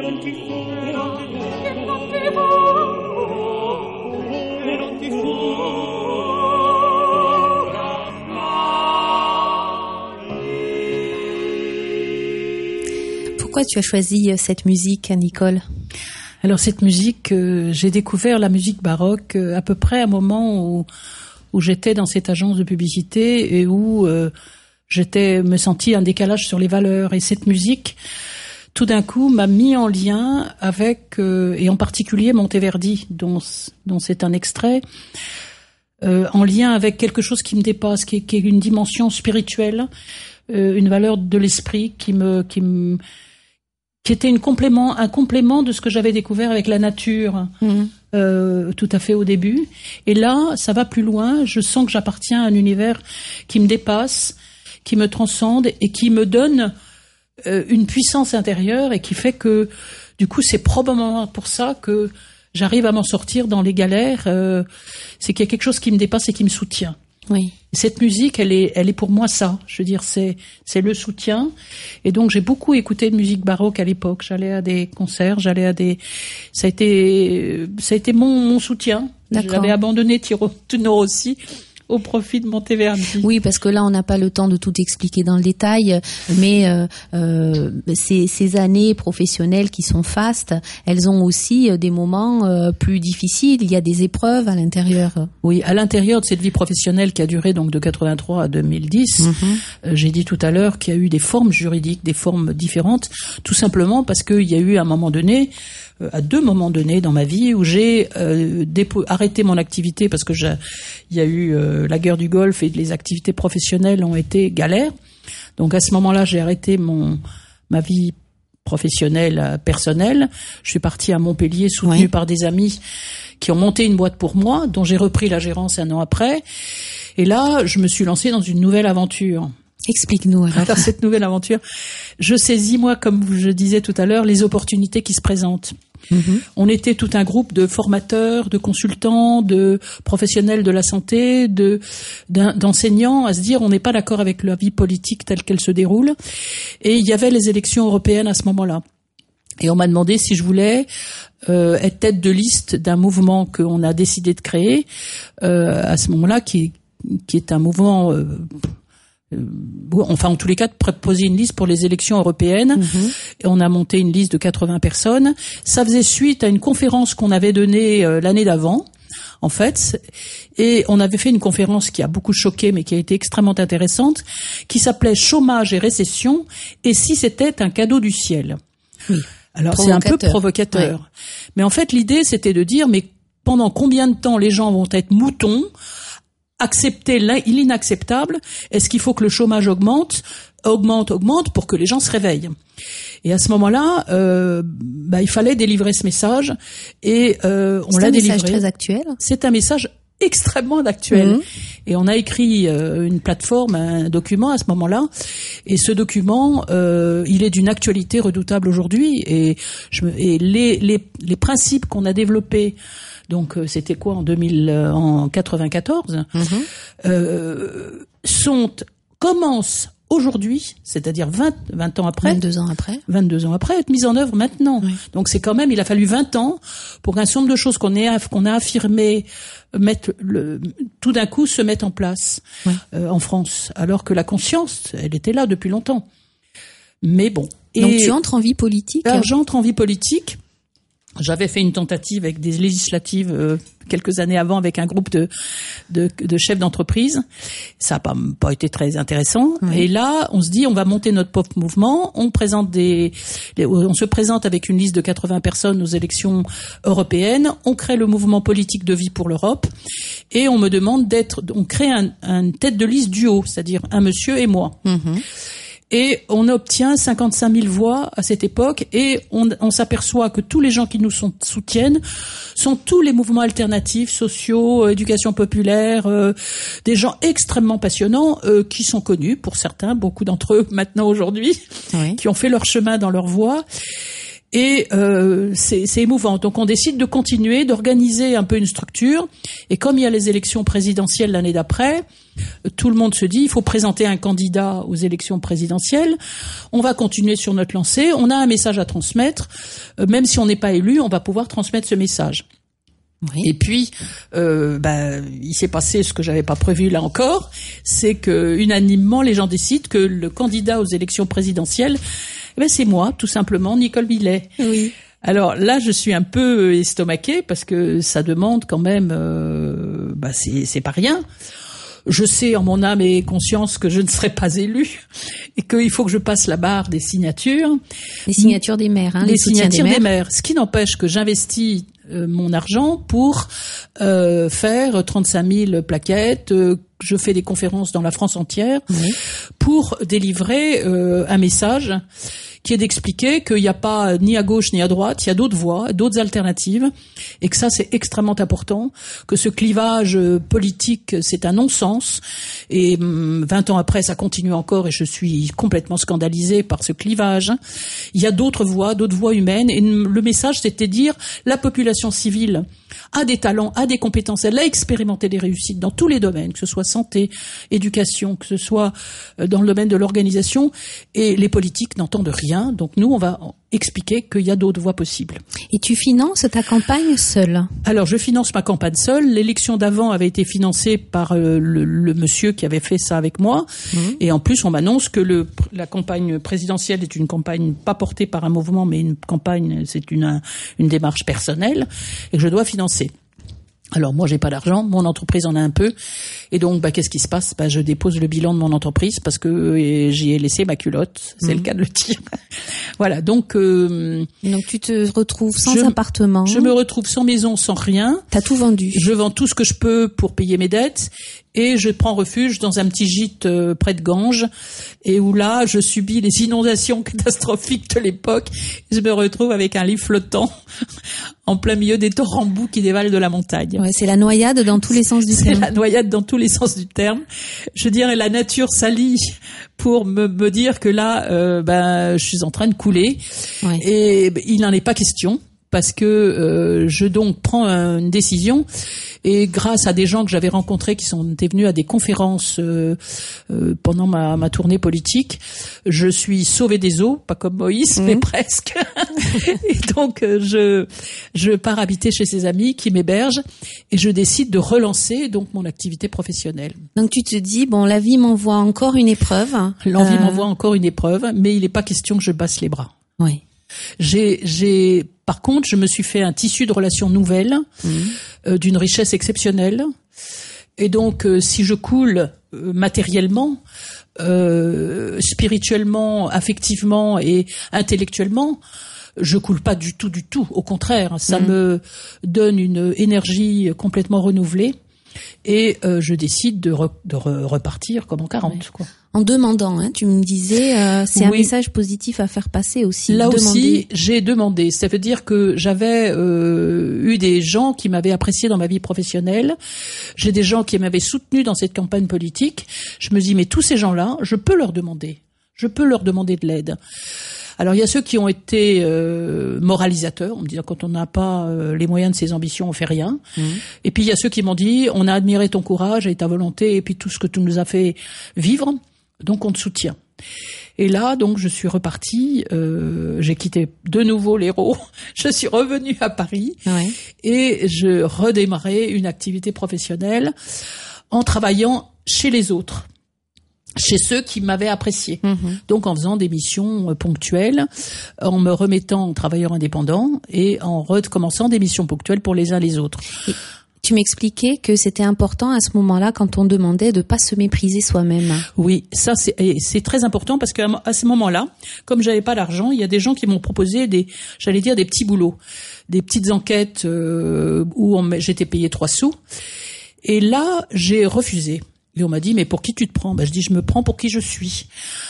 [SPEAKER 1] Pourquoi tu as choisi cette musique, Nicole ?
[SPEAKER 2] Alors cette musique, j'ai découvert la musique baroque à peu près à un moment où j'étais dans cette agence de publicité et où me sentis un décalage sur les valeurs. Et cette musique, tout d'un coup, m'a mis en lien avec, et en particulier Monteverdi, dont c'est un extrait, en lien avec quelque chose qui me dépasse, qui est une dimension spirituelle, une valeur de l'esprit qui était un complément de ce que j'avais découvert avec la nature, tout à fait au début. Et là, ça va plus loin. Je sens que j'appartiens à un univers qui me dépasse, qui me transcende et qui me donne une puissance intérieure et qui fait que, du coup, c'est probablement pour ça que j'arrive à m'en sortir dans les galères. C'est qu'il y a quelque chose qui me dépasse et qui me soutient.
[SPEAKER 1] Oui.
[SPEAKER 2] Cette musique, elle est pour moi ça. Je veux dire, c'est le soutien. Et donc, j'ai beaucoup écouté de musique baroque à l'époque. J'allais à des concerts, ça a été mon soutien.
[SPEAKER 1] D'accord.
[SPEAKER 2] J'avais abandonné Tenor aussi au profit de Monteverdi.
[SPEAKER 1] Oui, parce que là, on n'a pas le temps de tout expliquer dans le détail, mais ces années professionnelles qui sont fastes, elles ont aussi des moments plus difficiles. Il y a des épreuves à l'intérieur.
[SPEAKER 2] Oui, à l'intérieur de cette vie professionnelle qui a duré donc de 83 à 2010, j'ai dit tout à l'heure qu'il y a eu des formes juridiques, des formes différentes, tout simplement parce qu'il y a eu à deux moments donnés dans ma vie où j'ai arrêté mon activité parce que il y a eu la guerre du Golfe et les activités professionnelles ont été galères. Donc à ce moment-là, j'ai arrêté ma vie professionnelle personnelle. Je suis partie à Montpellier soutenue par des amis qui ont monté une boîte pour moi, dont j'ai repris la gérance 1 an après. Et là, je me suis lancée dans une nouvelle aventure.
[SPEAKER 1] Explique-nous alors.
[SPEAKER 2] Alors cette nouvelle aventure, je saisis, moi, comme je disais tout à l'heure, les opportunités qui se présentent. On était tout un groupe de formateurs, de consultants, de professionnels de la santé, d'enseignants à se dire on n'est pas d'accord avec la vie politique telle qu'elle se déroule. Et il y avait les élections européennes à ce moment-là. Et on m'a demandé si je voulais être tête de liste d'un mouvement qu'on a décidé de créer à ce moment-là, qui est un mouvement... enfin, en tous les cas, de proposer une liste pour les élections européennes. Et on a monté une liste de 80 personnes. Ça faisait suite à une conférence qu'on avait donnée l'année d'avant, en fait. Et on avait fait une conférence qui a beaucoup choqué, mais qui a été extrêmement intéressante, qui s'appelait « Chômage et récession, et si c'était un cadeau du ciel ». Alors, c'est un peu provocateur. Ouais. Mais en fait, l'idée, c'était de dire, mais pendant combien de temps les gens vont être moutons, accepter l'inacceptable? Est-ce qu'il faut que le chômage augmente pour que les gens se réveillent? Et à ce moment-là, il fallait délivrer ce message et on l'a délivré. C'est un message
[SPEAKER 1] très actuel.
[SPEAKER 2] C'est un message extrêmement actuel. Et on a écrit une plateforme, un document à ce moment-là. Et ce document, il est d'une actualité redoutable aujourd'hui. Et les principes qu'on a développés. Donc c'était quoi en 94 commencent aujourd'hui, c'est-à-dire 20 ans après.
[SPEAKER 1] 22 ans après.
[SPEAKER 2] 22 ans après, être mise en œuvre maintenant. Oui. Donc c'est quand même, il a fallu 20 ans pour qu'un certain nombre de choses qu'on a affirmées tout d'un coup se mettent en place en France. Alors que la conscience, elle était là depuis longtemps. Mais bon.
[SPEAKER 1] Donc tu entres en vie politique?
[SPEAKER 2] Alors j'entre en vie politique. J'avais fait une tentative avec des législatives quelques années avant avec un groupe de chefs d'entreprise. Ça n'a pas été très intéressant. Et là, on se dit, on va monter notre propre mouvement. On se présente avec une liste de 80 personnes aux élections européennes. On crée le mouvement politique de vie pour l'Europe. Et on me demande on crée un tête de liste duo, c'est-à-dire un monsieur et moi. Et on obtient 55 000 voix à cette époque et on s'aperçoit que tous les gens qui nous soutiennent sont tous les mouvements alternatifs, sociaux, éducation populaire, des gens extrêmement passionnants qui sont connus pour certains, beaucoup d'entre eux maintenant aujourd'hui, qui ont fait leur chemin dans leur voie. Et c'est émouvant. Donc on décide de continuer, d'organiser un peu une structure. Et comme il y a les élections présidentielles l'année d'après, tout le monde se dit il faut présenter un candidat aux élections présidentielles. On va continuer sur notre lancée. On a un message à transmettre. Même si on n'est pas élu, on va pouvoir transmettre ce message. Oui. Et puis, il s'est passé ce que j'avais pas prévu là encore, c'est que unanimement les gens décident que le candidat aux élections présidentielles, c'est moi, tout simplement, Nicole Millet.
[SPEAKER 1] Oui.
[SPEAKER 2] Alors là, je suis un peu estomaquée parce que ça demande quand même, c'est pas rien. Je sais en mon âme et conscience que je ne serai pas élue et qu'il faut que je passe la barre des signatures.
[SPEAKER 1] Les signatures des maires, hein,
[SPEAKER 2] les signatures des maires. Ce qui n'empêche que j'investis mon argent pour faire 35 000 plaquettes. Je fais des conférences dans la France entière pour délivrer un message qui est d'expliquer qu'il n'y a pas ni à gauche ni à droite, il y a d'autres voies, d'autres alternatives, et que ça c'est extrêmement important, que ce clivage politique c'est un non-sens, et 20 ans après ça continue encore et je suis complètement scandalisée par ce clivage. Il y a d'autres voies humaines, et le message c'était de dire la population civile a des talents, a des compétences, elle a expérimenté des réussites dans tous les domaines, que ce soit santé, éducation, que ce soit dans le domaine de l'organisation, et les politiques n'entendent rien. Donc nous, on va expliquer qu'il y a d'autres voies possibles.
[SPEAKER 1] Et tu finances ta campagne seule? Alors,
[SPEAKER 2] je finance ma campagne seule. L'élection d'avant avait été financée par le monsieur qui avait fait ça avec moi. Et en plus, on m'annonce que la campagne présidentielle est une campagne pas portée par un mouvement, mais une campagne, c'est une démarche personnelle, et que je dois financer. Alors moi j'ai pas d'argent, mon entreprise en a un peu, et donc qu'est-ce qui se passe? Je dépose le bilan de mon entreprise parce que j'y ai laissé ma culotte, c'est le cas de le dire. Voilà, donc
[SPEAKER 1] tu te retrouves sans appartement.
[SPEAKER 2] Je me retrouve sans maison, sans rien.
[SPEAKER 1] T'as tout vendu.
[SPEAKER 2] Je vends tout ce que je peux pour payer mes dettes. Et je prends refuge dans un petit gîte près de Ganges, et où là, je subis les inondations catastrophiques de l'époque. Je me retrouve avec un lit flottant en plein milieu des torrents boue qui dévalent de la montagne.
[SPEAKER 1] Ouais, c'est la noyade dans tous les sens du terme.
[SPEAKER 2] C'est la noyade dans tous les sens du terme. Je dirais la nature s'allie pour me dire que là, je suis en train de couler. Ouais. Et il n'en est pas question. Parce que je donc prends une décision, et grâce à des gens que j'avais rencontrés qui étaient venus à des conférences pendant ma tournée politique, je suis sauvée des eaux, pas comme Moïse, mais presque. Et donc je pars habiter chez ses amis qui m'hébergent, et je décide de relancer donc mon activité professionnelle.
[SPEAKER 1] Donc tu te dis la vie m'envoie encore une épreuve.
[SPEAKER 2] L'envie m'envoie encore une épreuve, mais il n'est pas question que je baisse les bras.
[SPEAKER 1] Oui.
[SPEAKER 2] Par contre, je me suis fait un tissu de relations nouvelles, d'une richesse exceptionnelle. Et donc, si je coule matériellement, spirituellement, affectivement et intellectuellement, je coule pas du tout. Au contraire, ça me donne une énergie complètement renouvelée. Et je décide de repartir comme en 40, quoi.
[SPEAKER 1] En demandant, tu me disais, c'est un message positif à faire passer aussi.
[SPEAKER 2] Là aussi, j'ai demandé. Ça veut dire que j'avais eu des gens qui m'avaient apprécié dans ma vie professionnelle. J'ai des gens qui m'avaient soutenu dans cette campagne politique. Je me dis, mais tous ces gens-là, je peux leur demander de l'aide. Alors il y a ceux qui ont été moralisateurs, en me disant quand on n'a pas les moyens de ses ambitions, on fait rien. Et puis il y a ceux qui m'ont dit on a admiré ton courage et ta volonté et puis tout ce que tu nous as fait vivre, donc on te soutient. Et là donc je suis repartie, j'ai quitté de nouveau l'Hérault, je suis revenue à Paris et je redémarrais une activité professionnelle en travaillant chez les autres. Chez ceux qui m'avaient apprécié. Donc en faisant des missions ponctuelles, en me remettant en travailleur indépendant et en recommençant des missions ponctuelles pour les uns les autres.
[SPEAKER 1] Et tu m'expliquais que c'était important à ce moment-là quand on demandait de pas se mépriser soi-même.
[SPEAKER 2] Oui, ça c'est très important parce qu'à ce moment-là, comme j'avais pas d'argent, il y a des gens qui m'ont proposé des petits boulots, des petites enquêtes où j'étais payé 3 sous. Et là, j'ai refusé. Et on m'a dit, mais pour qui tu te prends? Je dis, je me prends pour qui je suis.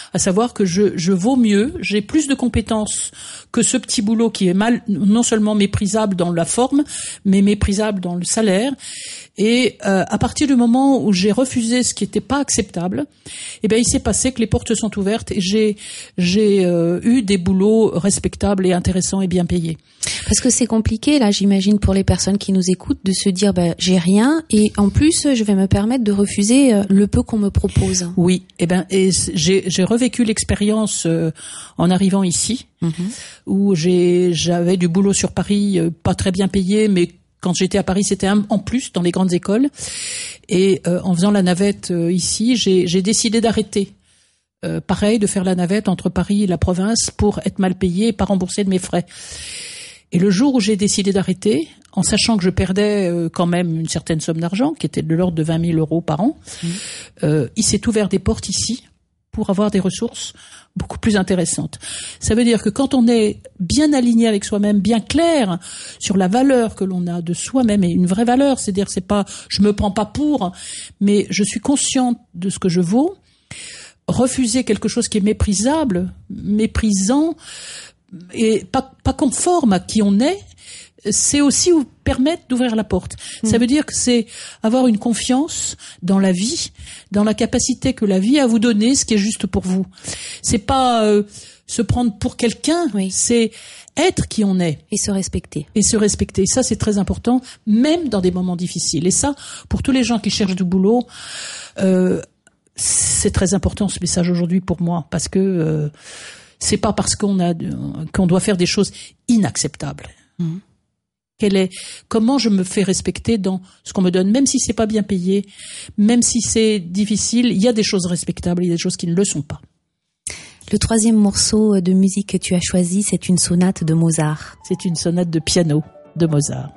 [SPEAKER 2] à savoir que je vaux mieux, j'ai plus de compétences que ce petit boulot qui est non seulement méprisable dans la forme, mais méprisable dans le salaire. Et à partir du moment où j'ai refusé ce qui n'était pas acceptable, il s'est passé que les portes sont ouvertes et j'ai eu des boulots respectables et intéressants et bien payés.
[SPEAKER 1] Parce que c'est compliqué, là, j'imagine, pour les personnes qui nous écoutent, de se dire, j'ai rien, et en plus, je vais me permettre de refuser le peu qu'on me propose.
[SPEAKER 2] Oui, et j'ai revécu l'expérience en arrivant ici, où j'avais du boulot sur Paris, pas très bien payé, mais quand j'étais à Paris, c'était en plus dans les grandes écoles. Et en faisant la navette ici, j'ai décidé d'arrêter. Pareil, de faire la navette entre Paris et la province pour être mal payé et pas rembourser de mes frais. Et le jour où j'ai décidé d'arrêter, en sachant que je perdais quand même une certaine somme d'argent, qui était de l'ordre de 20 000 euros par an, il s'est ouvert des portes ici pour avoir des ressources beaucoup plus intéressantes. Ça veut dire que quand on est bien aligné avec soi-même, bien clair sur la valeur que l'on a de soi-même, et une vraie valeur, c'est-à-dire c'est pas, je me prends pas pour, mais je suis consciente de ce que je vaux, refuser quelque chose qui est méprisable, méprisant, et pas conforme à qui on est, c'est aussi vous permettre d'ouvrir la porte. Ça veut dire que c'est avoir une confiance dans la vie, dans la capacité que la vie a à vous donner ce qui est juste pour vous. C'est pas se prendre pour quelqu'un, c'est être qui on est.
[SPEAKER 1] Et se respecter.
[SPEAKER 2] Et se respecter. Ça, c'est très important, même dans des moments difficiles. Et ça, pour tous les gens qui cherchent du boulot, c'est très important ce message aujourd'hui pour moi, parce que c'est pas parce qu'on doit faire des choses inacceptables. Comment je me fais respecter dans ce qu'on me donne, même si c'est pas bien payé, même si c'est difficile, il y a des choses respectables, il y a des choses qui ne le sont pas.
[SPEAKER 1] Le troisième morceau de musique que tu as choisi, c'est une sonate de Mozart.
[SPEAKER 2] C'est une sonate de piano de Mozart.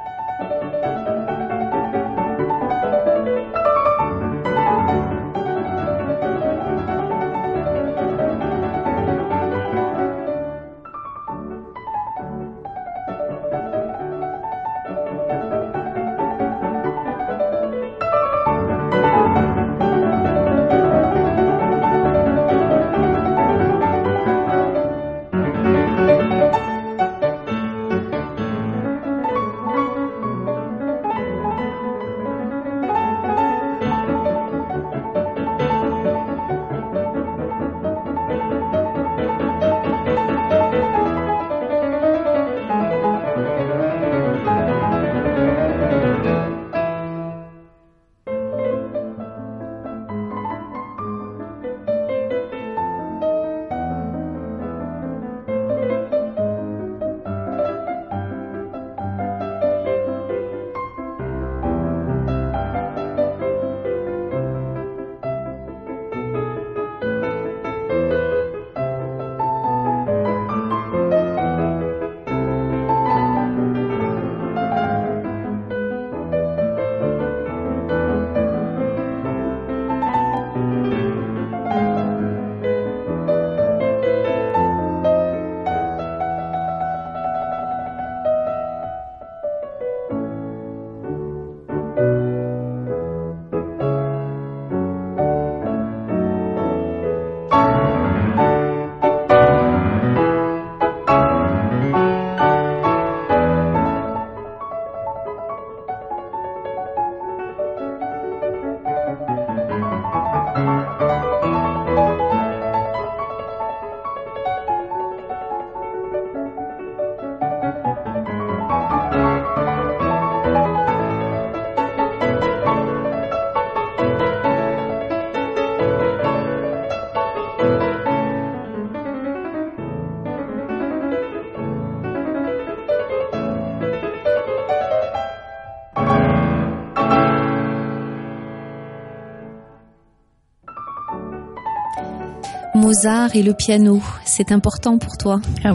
[SPEAKER 1] Mozart et le piano, c'est important pour toi?
[SPEAKER 2] Ah,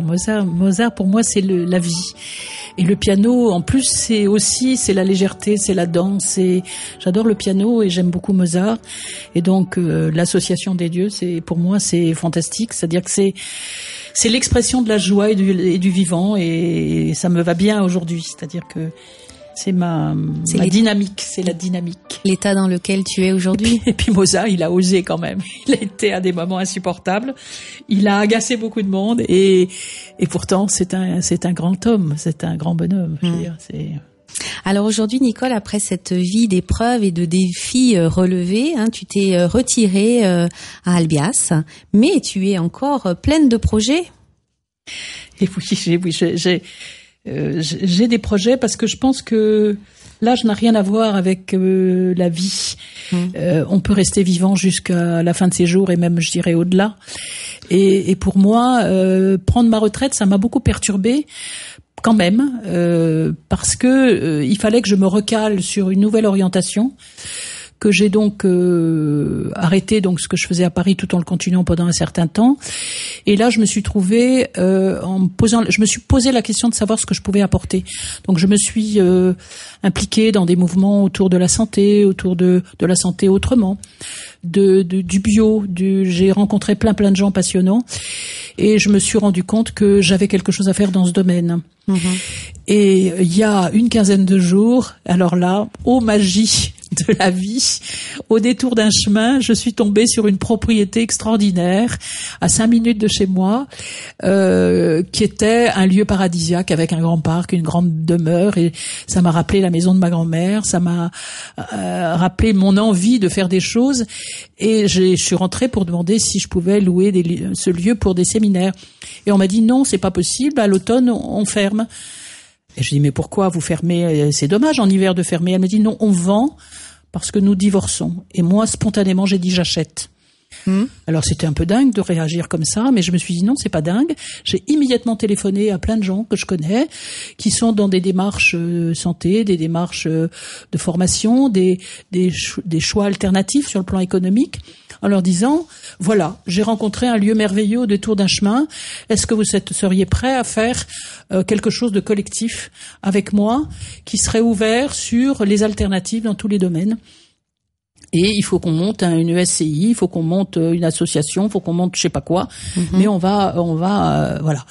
[SPEAKER 2] Mozart pour moi c'est la vie. Et le piano, en plus, c'est la légèreté, c'est la danse. J'adore le piano et j'aime beaucoup Mozart. Et donc l'association des dieux, pour moi c'est fantastique. C'est-à-dire que c'est l'expression de la joie et du vivant, et ça me va bien aujourd'hui. C'est-à-dire que C'est ma dynamique, c'est la dynamique.
[SPEAKER 1] L'état dans lequel tu es aujourd'hui.
[SPEAKER 2] Et puis Mozart, il a osé quand même. Il a été à des moments insupportables. Il a agacé beaucoup de monde et pourtant c'est un grand homme, c'est un grand bonhomme. Je veux dire, c'est...
[SPEAKER 1] Alors aujourd'hui, Nicole, après cette vie d'épreuves et de défis relevés, tu t'es retirée à Albias, mais tu es encore pleine de projets.
[SPEAKER 2] Et j'ai des projets parce que je pense que l'âge n'a rien à voir avec la vie. On peut rester vivant jusqu'à la fin de ses jours et même, je dirais, au-delà. Et pour moi, prendre ma retraite, ça m'a beaucoup perturbée. Quand même, parce que il fallait que je me recale sur une nouvelle orientation, que j'ai donc arrêté donc ce que je faisais à Paris tout en le continuant pendant un certain temps. Et là, je me suis trouvée je me suis posé la question de savoir ce que je pouvais apporter. Donc, je me suis impliquée dans des mouvements autour de la santé, autour de la santé autrement, du bio. J'ai rencontré plein de gens passionnants et je me suis rendu compte que j'avais quelque chose à faire dans ce domaine. Et il y a une quinzaine de jours, alors là, ô magie de la vie, au détour d'un chemin, je suis tombée sur une propriété extraordinaire à 5 minutes de chez moi, qui était un lieu paradisiaque avec un grand parc, une grande demeure, et ça m'a rappelé la maison de ma grand-mère, ça m'a rappelé mon envie de faire des choses, et je suis rentrée pour demander si je pouvais louer ce lieu pour des séminaires. Et on m'a dit non, c'est pas possible, à l'automne on ferme. Et je dis mais pourquoi vous fermez? C'est dommage en hiver de fermer. Elle me dit non, on vend parce que nous divorçons. Et moi spontanément j'ai dit j'achète. Alors c'était un peu dingue de réagir comme ça, mais je me suis dit non, c'est pas dingue. J'ai immédiatement téléphoné à plein de gens que je connais, qui sont dans des démarches santé, des démarches de formation, des choix alternatifs sur le plan économique, en leur disant voilà, j'ai rencontré un lieu merveilleux au détour d'un chemin. Est-ce que vous seriez prêts à faire quelque chose de collectif avec moi, qui serait ouvert sur les alternatives dans tous les domaines? Et il faut qu'on monte une ESCI, il faut qu'on monte une association, il faut qu'on monte je sais pas quoi, mais on va voilà.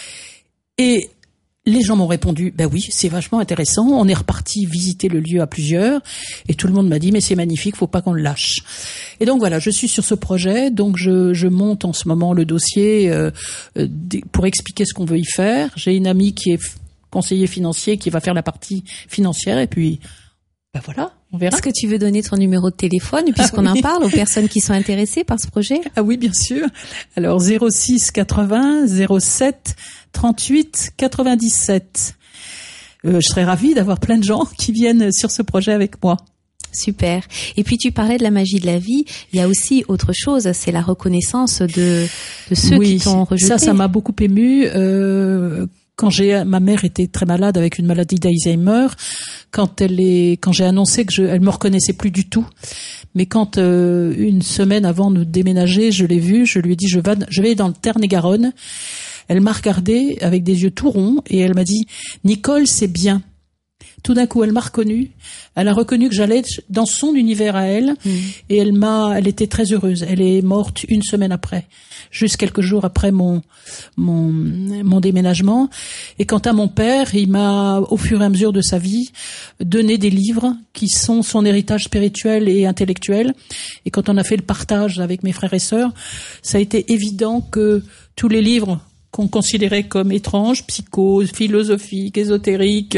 [SPEAKER 2] Et les gens m'ont répondu ben oui, c'est vachement intéressant. On est reparti visiter le lieu à plusieurs et tout le monde m'a dit mais c'est magnifique, faut pas qu'on le lâche. Et donc voilà, je suis sur ce projet, donc je monte en ce moment le dossier pour expliquer ce qu'on veut y faire. J'ai une amie qui est conseiller financier qui va faire la partie financière et puis ben voilà, on verra.
[SPEAKER 1] Est-ce que tu veux donner ton numéro de téléphone puisqu'on en parle aux personnes qui sont intéressées par ce projet?
[SPEAKER 2] Ah oui, bien sûr. Alors 06 80 07 38 97. Je serais ravie d'avoir plein de gens qui viennent sur ce projet avec moi.
[SPEAKER 1] Super. Et puis tu parlais de la magie de la vie. Il y a aussi autre chose, c'est la reconnaissance de ceux qui t'ont rejeté.
[SPEAKER 2] Ça m'a beaucoup émue. Quand ma mère était très malade avec une maladie d'Alzheimer, quand j'ai annoncé que elle me reconnaissait plus du tout, mais quand une semaine avant de déménager, je l'ai vue, je lui ai dit je vais dans le Tarn-et-Garonne. Elle m'a regardé avec des yeux tout ronds et elle m'a dit Nicole, c'est bien. Tout d'un coup, elle m'a reconnue. Elle a reconnu que j'allais dans son univers à elle, et elle était très heureuse. Elle est morte une semaine après, juste quelques jours après mon déménagement. Et quant à mon père, il m'a, au fur et à mesure de sa vie, donné des livres qui sont son héritage spirituel et intellectuel. Et quand on a fait le partage avec mes frères et sœurs, ça a été évident que tous les livres qu'on considérait comme étranges, psycho, philosophiques, ésotériques,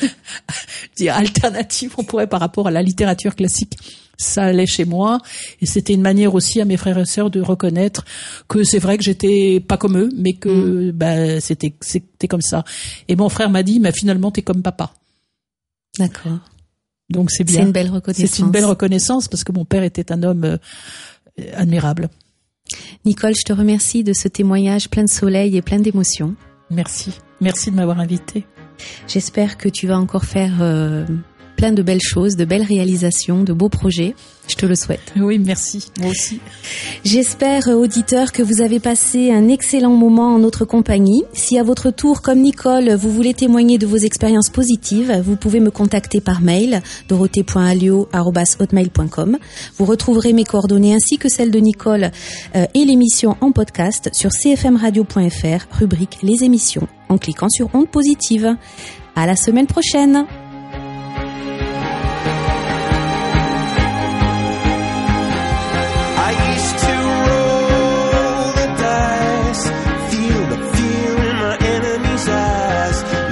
[SPEAKER 2] alternatives, on pourrait par rapport à la littérature classique, ça allait chez moi. Et c'était une manière aussi à mes frères et sœurs de reconnaître que c'est vrai que j'étais pas comme eux, mais que c'était comme ça. Et mon frère m'a dit, mais finalement t'es comme papa.
[SPEAKER 1] D'accord.
[SPEAKER 2] Donc c'est bien.
[SPEAKER 1] C'est une belle reconnaissance.
[SPEAKER 2] C'est une belle reconnaissance parce que mon père était un homme admirable.
[SPEAKER 1] Nicole, je te remercie de ce témoignage plein de soleil et plein d'émotions.
[SPEAKER 2] Merci. Merci de m'avoir invitée.
[SPEAKER 1] J'espère que tu vas encore faire plein de belles choses, de belles réalisations, de beaux projets. Je te le souhaite.
[SPEAKER 2] Oui, merci. Moi aussi.
[SPEAKER 1] J'espère, auditeurs, que vous avez passé un excellent moment en notre compagnie. Si à votre tour, comme Nicole, vous voulez témoigner de vos expériences positives, vous pouvez me contacter par mail, dorothée.alio@hotmail.com. Vous retrouverez mes coordonnées ainsi que celles de Nicole et l'émission en podcast sur cfmradio.fr, rubrique Les émissions, en cliquant sur Ondes positives. À la semaine prochaine.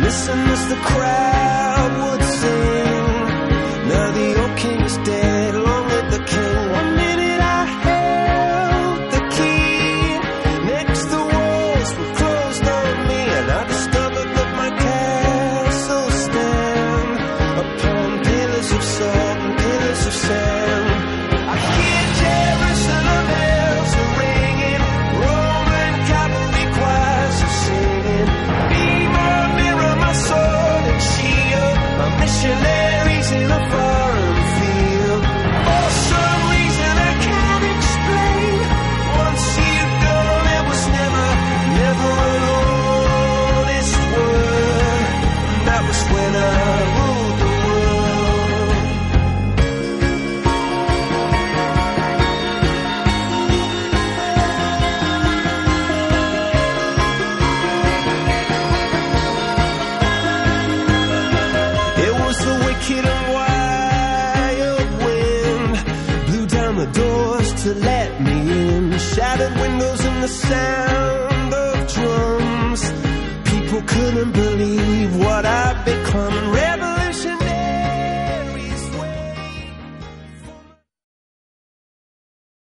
[SPEAKER 4] listen as the crowd would sing. Now the old king is dead, long live the king. One minute I held the key, next the walls were closed on me, and I discovered that my castle stand upon pillars of salt and pillars of sand. I hear Jerusalem bells are ringing, Roman cavalry choirs are singing. Be my mirror, my sword and shield, my missionaries in a foreign field. For some reason I can't explain, once you've gone it was never, never an honest word. And that was when I ruled the world. It was the wicked and wild wind, blew down the doors to let me in, shattered windows and the sound of drums. People couldn't believe what I'd become.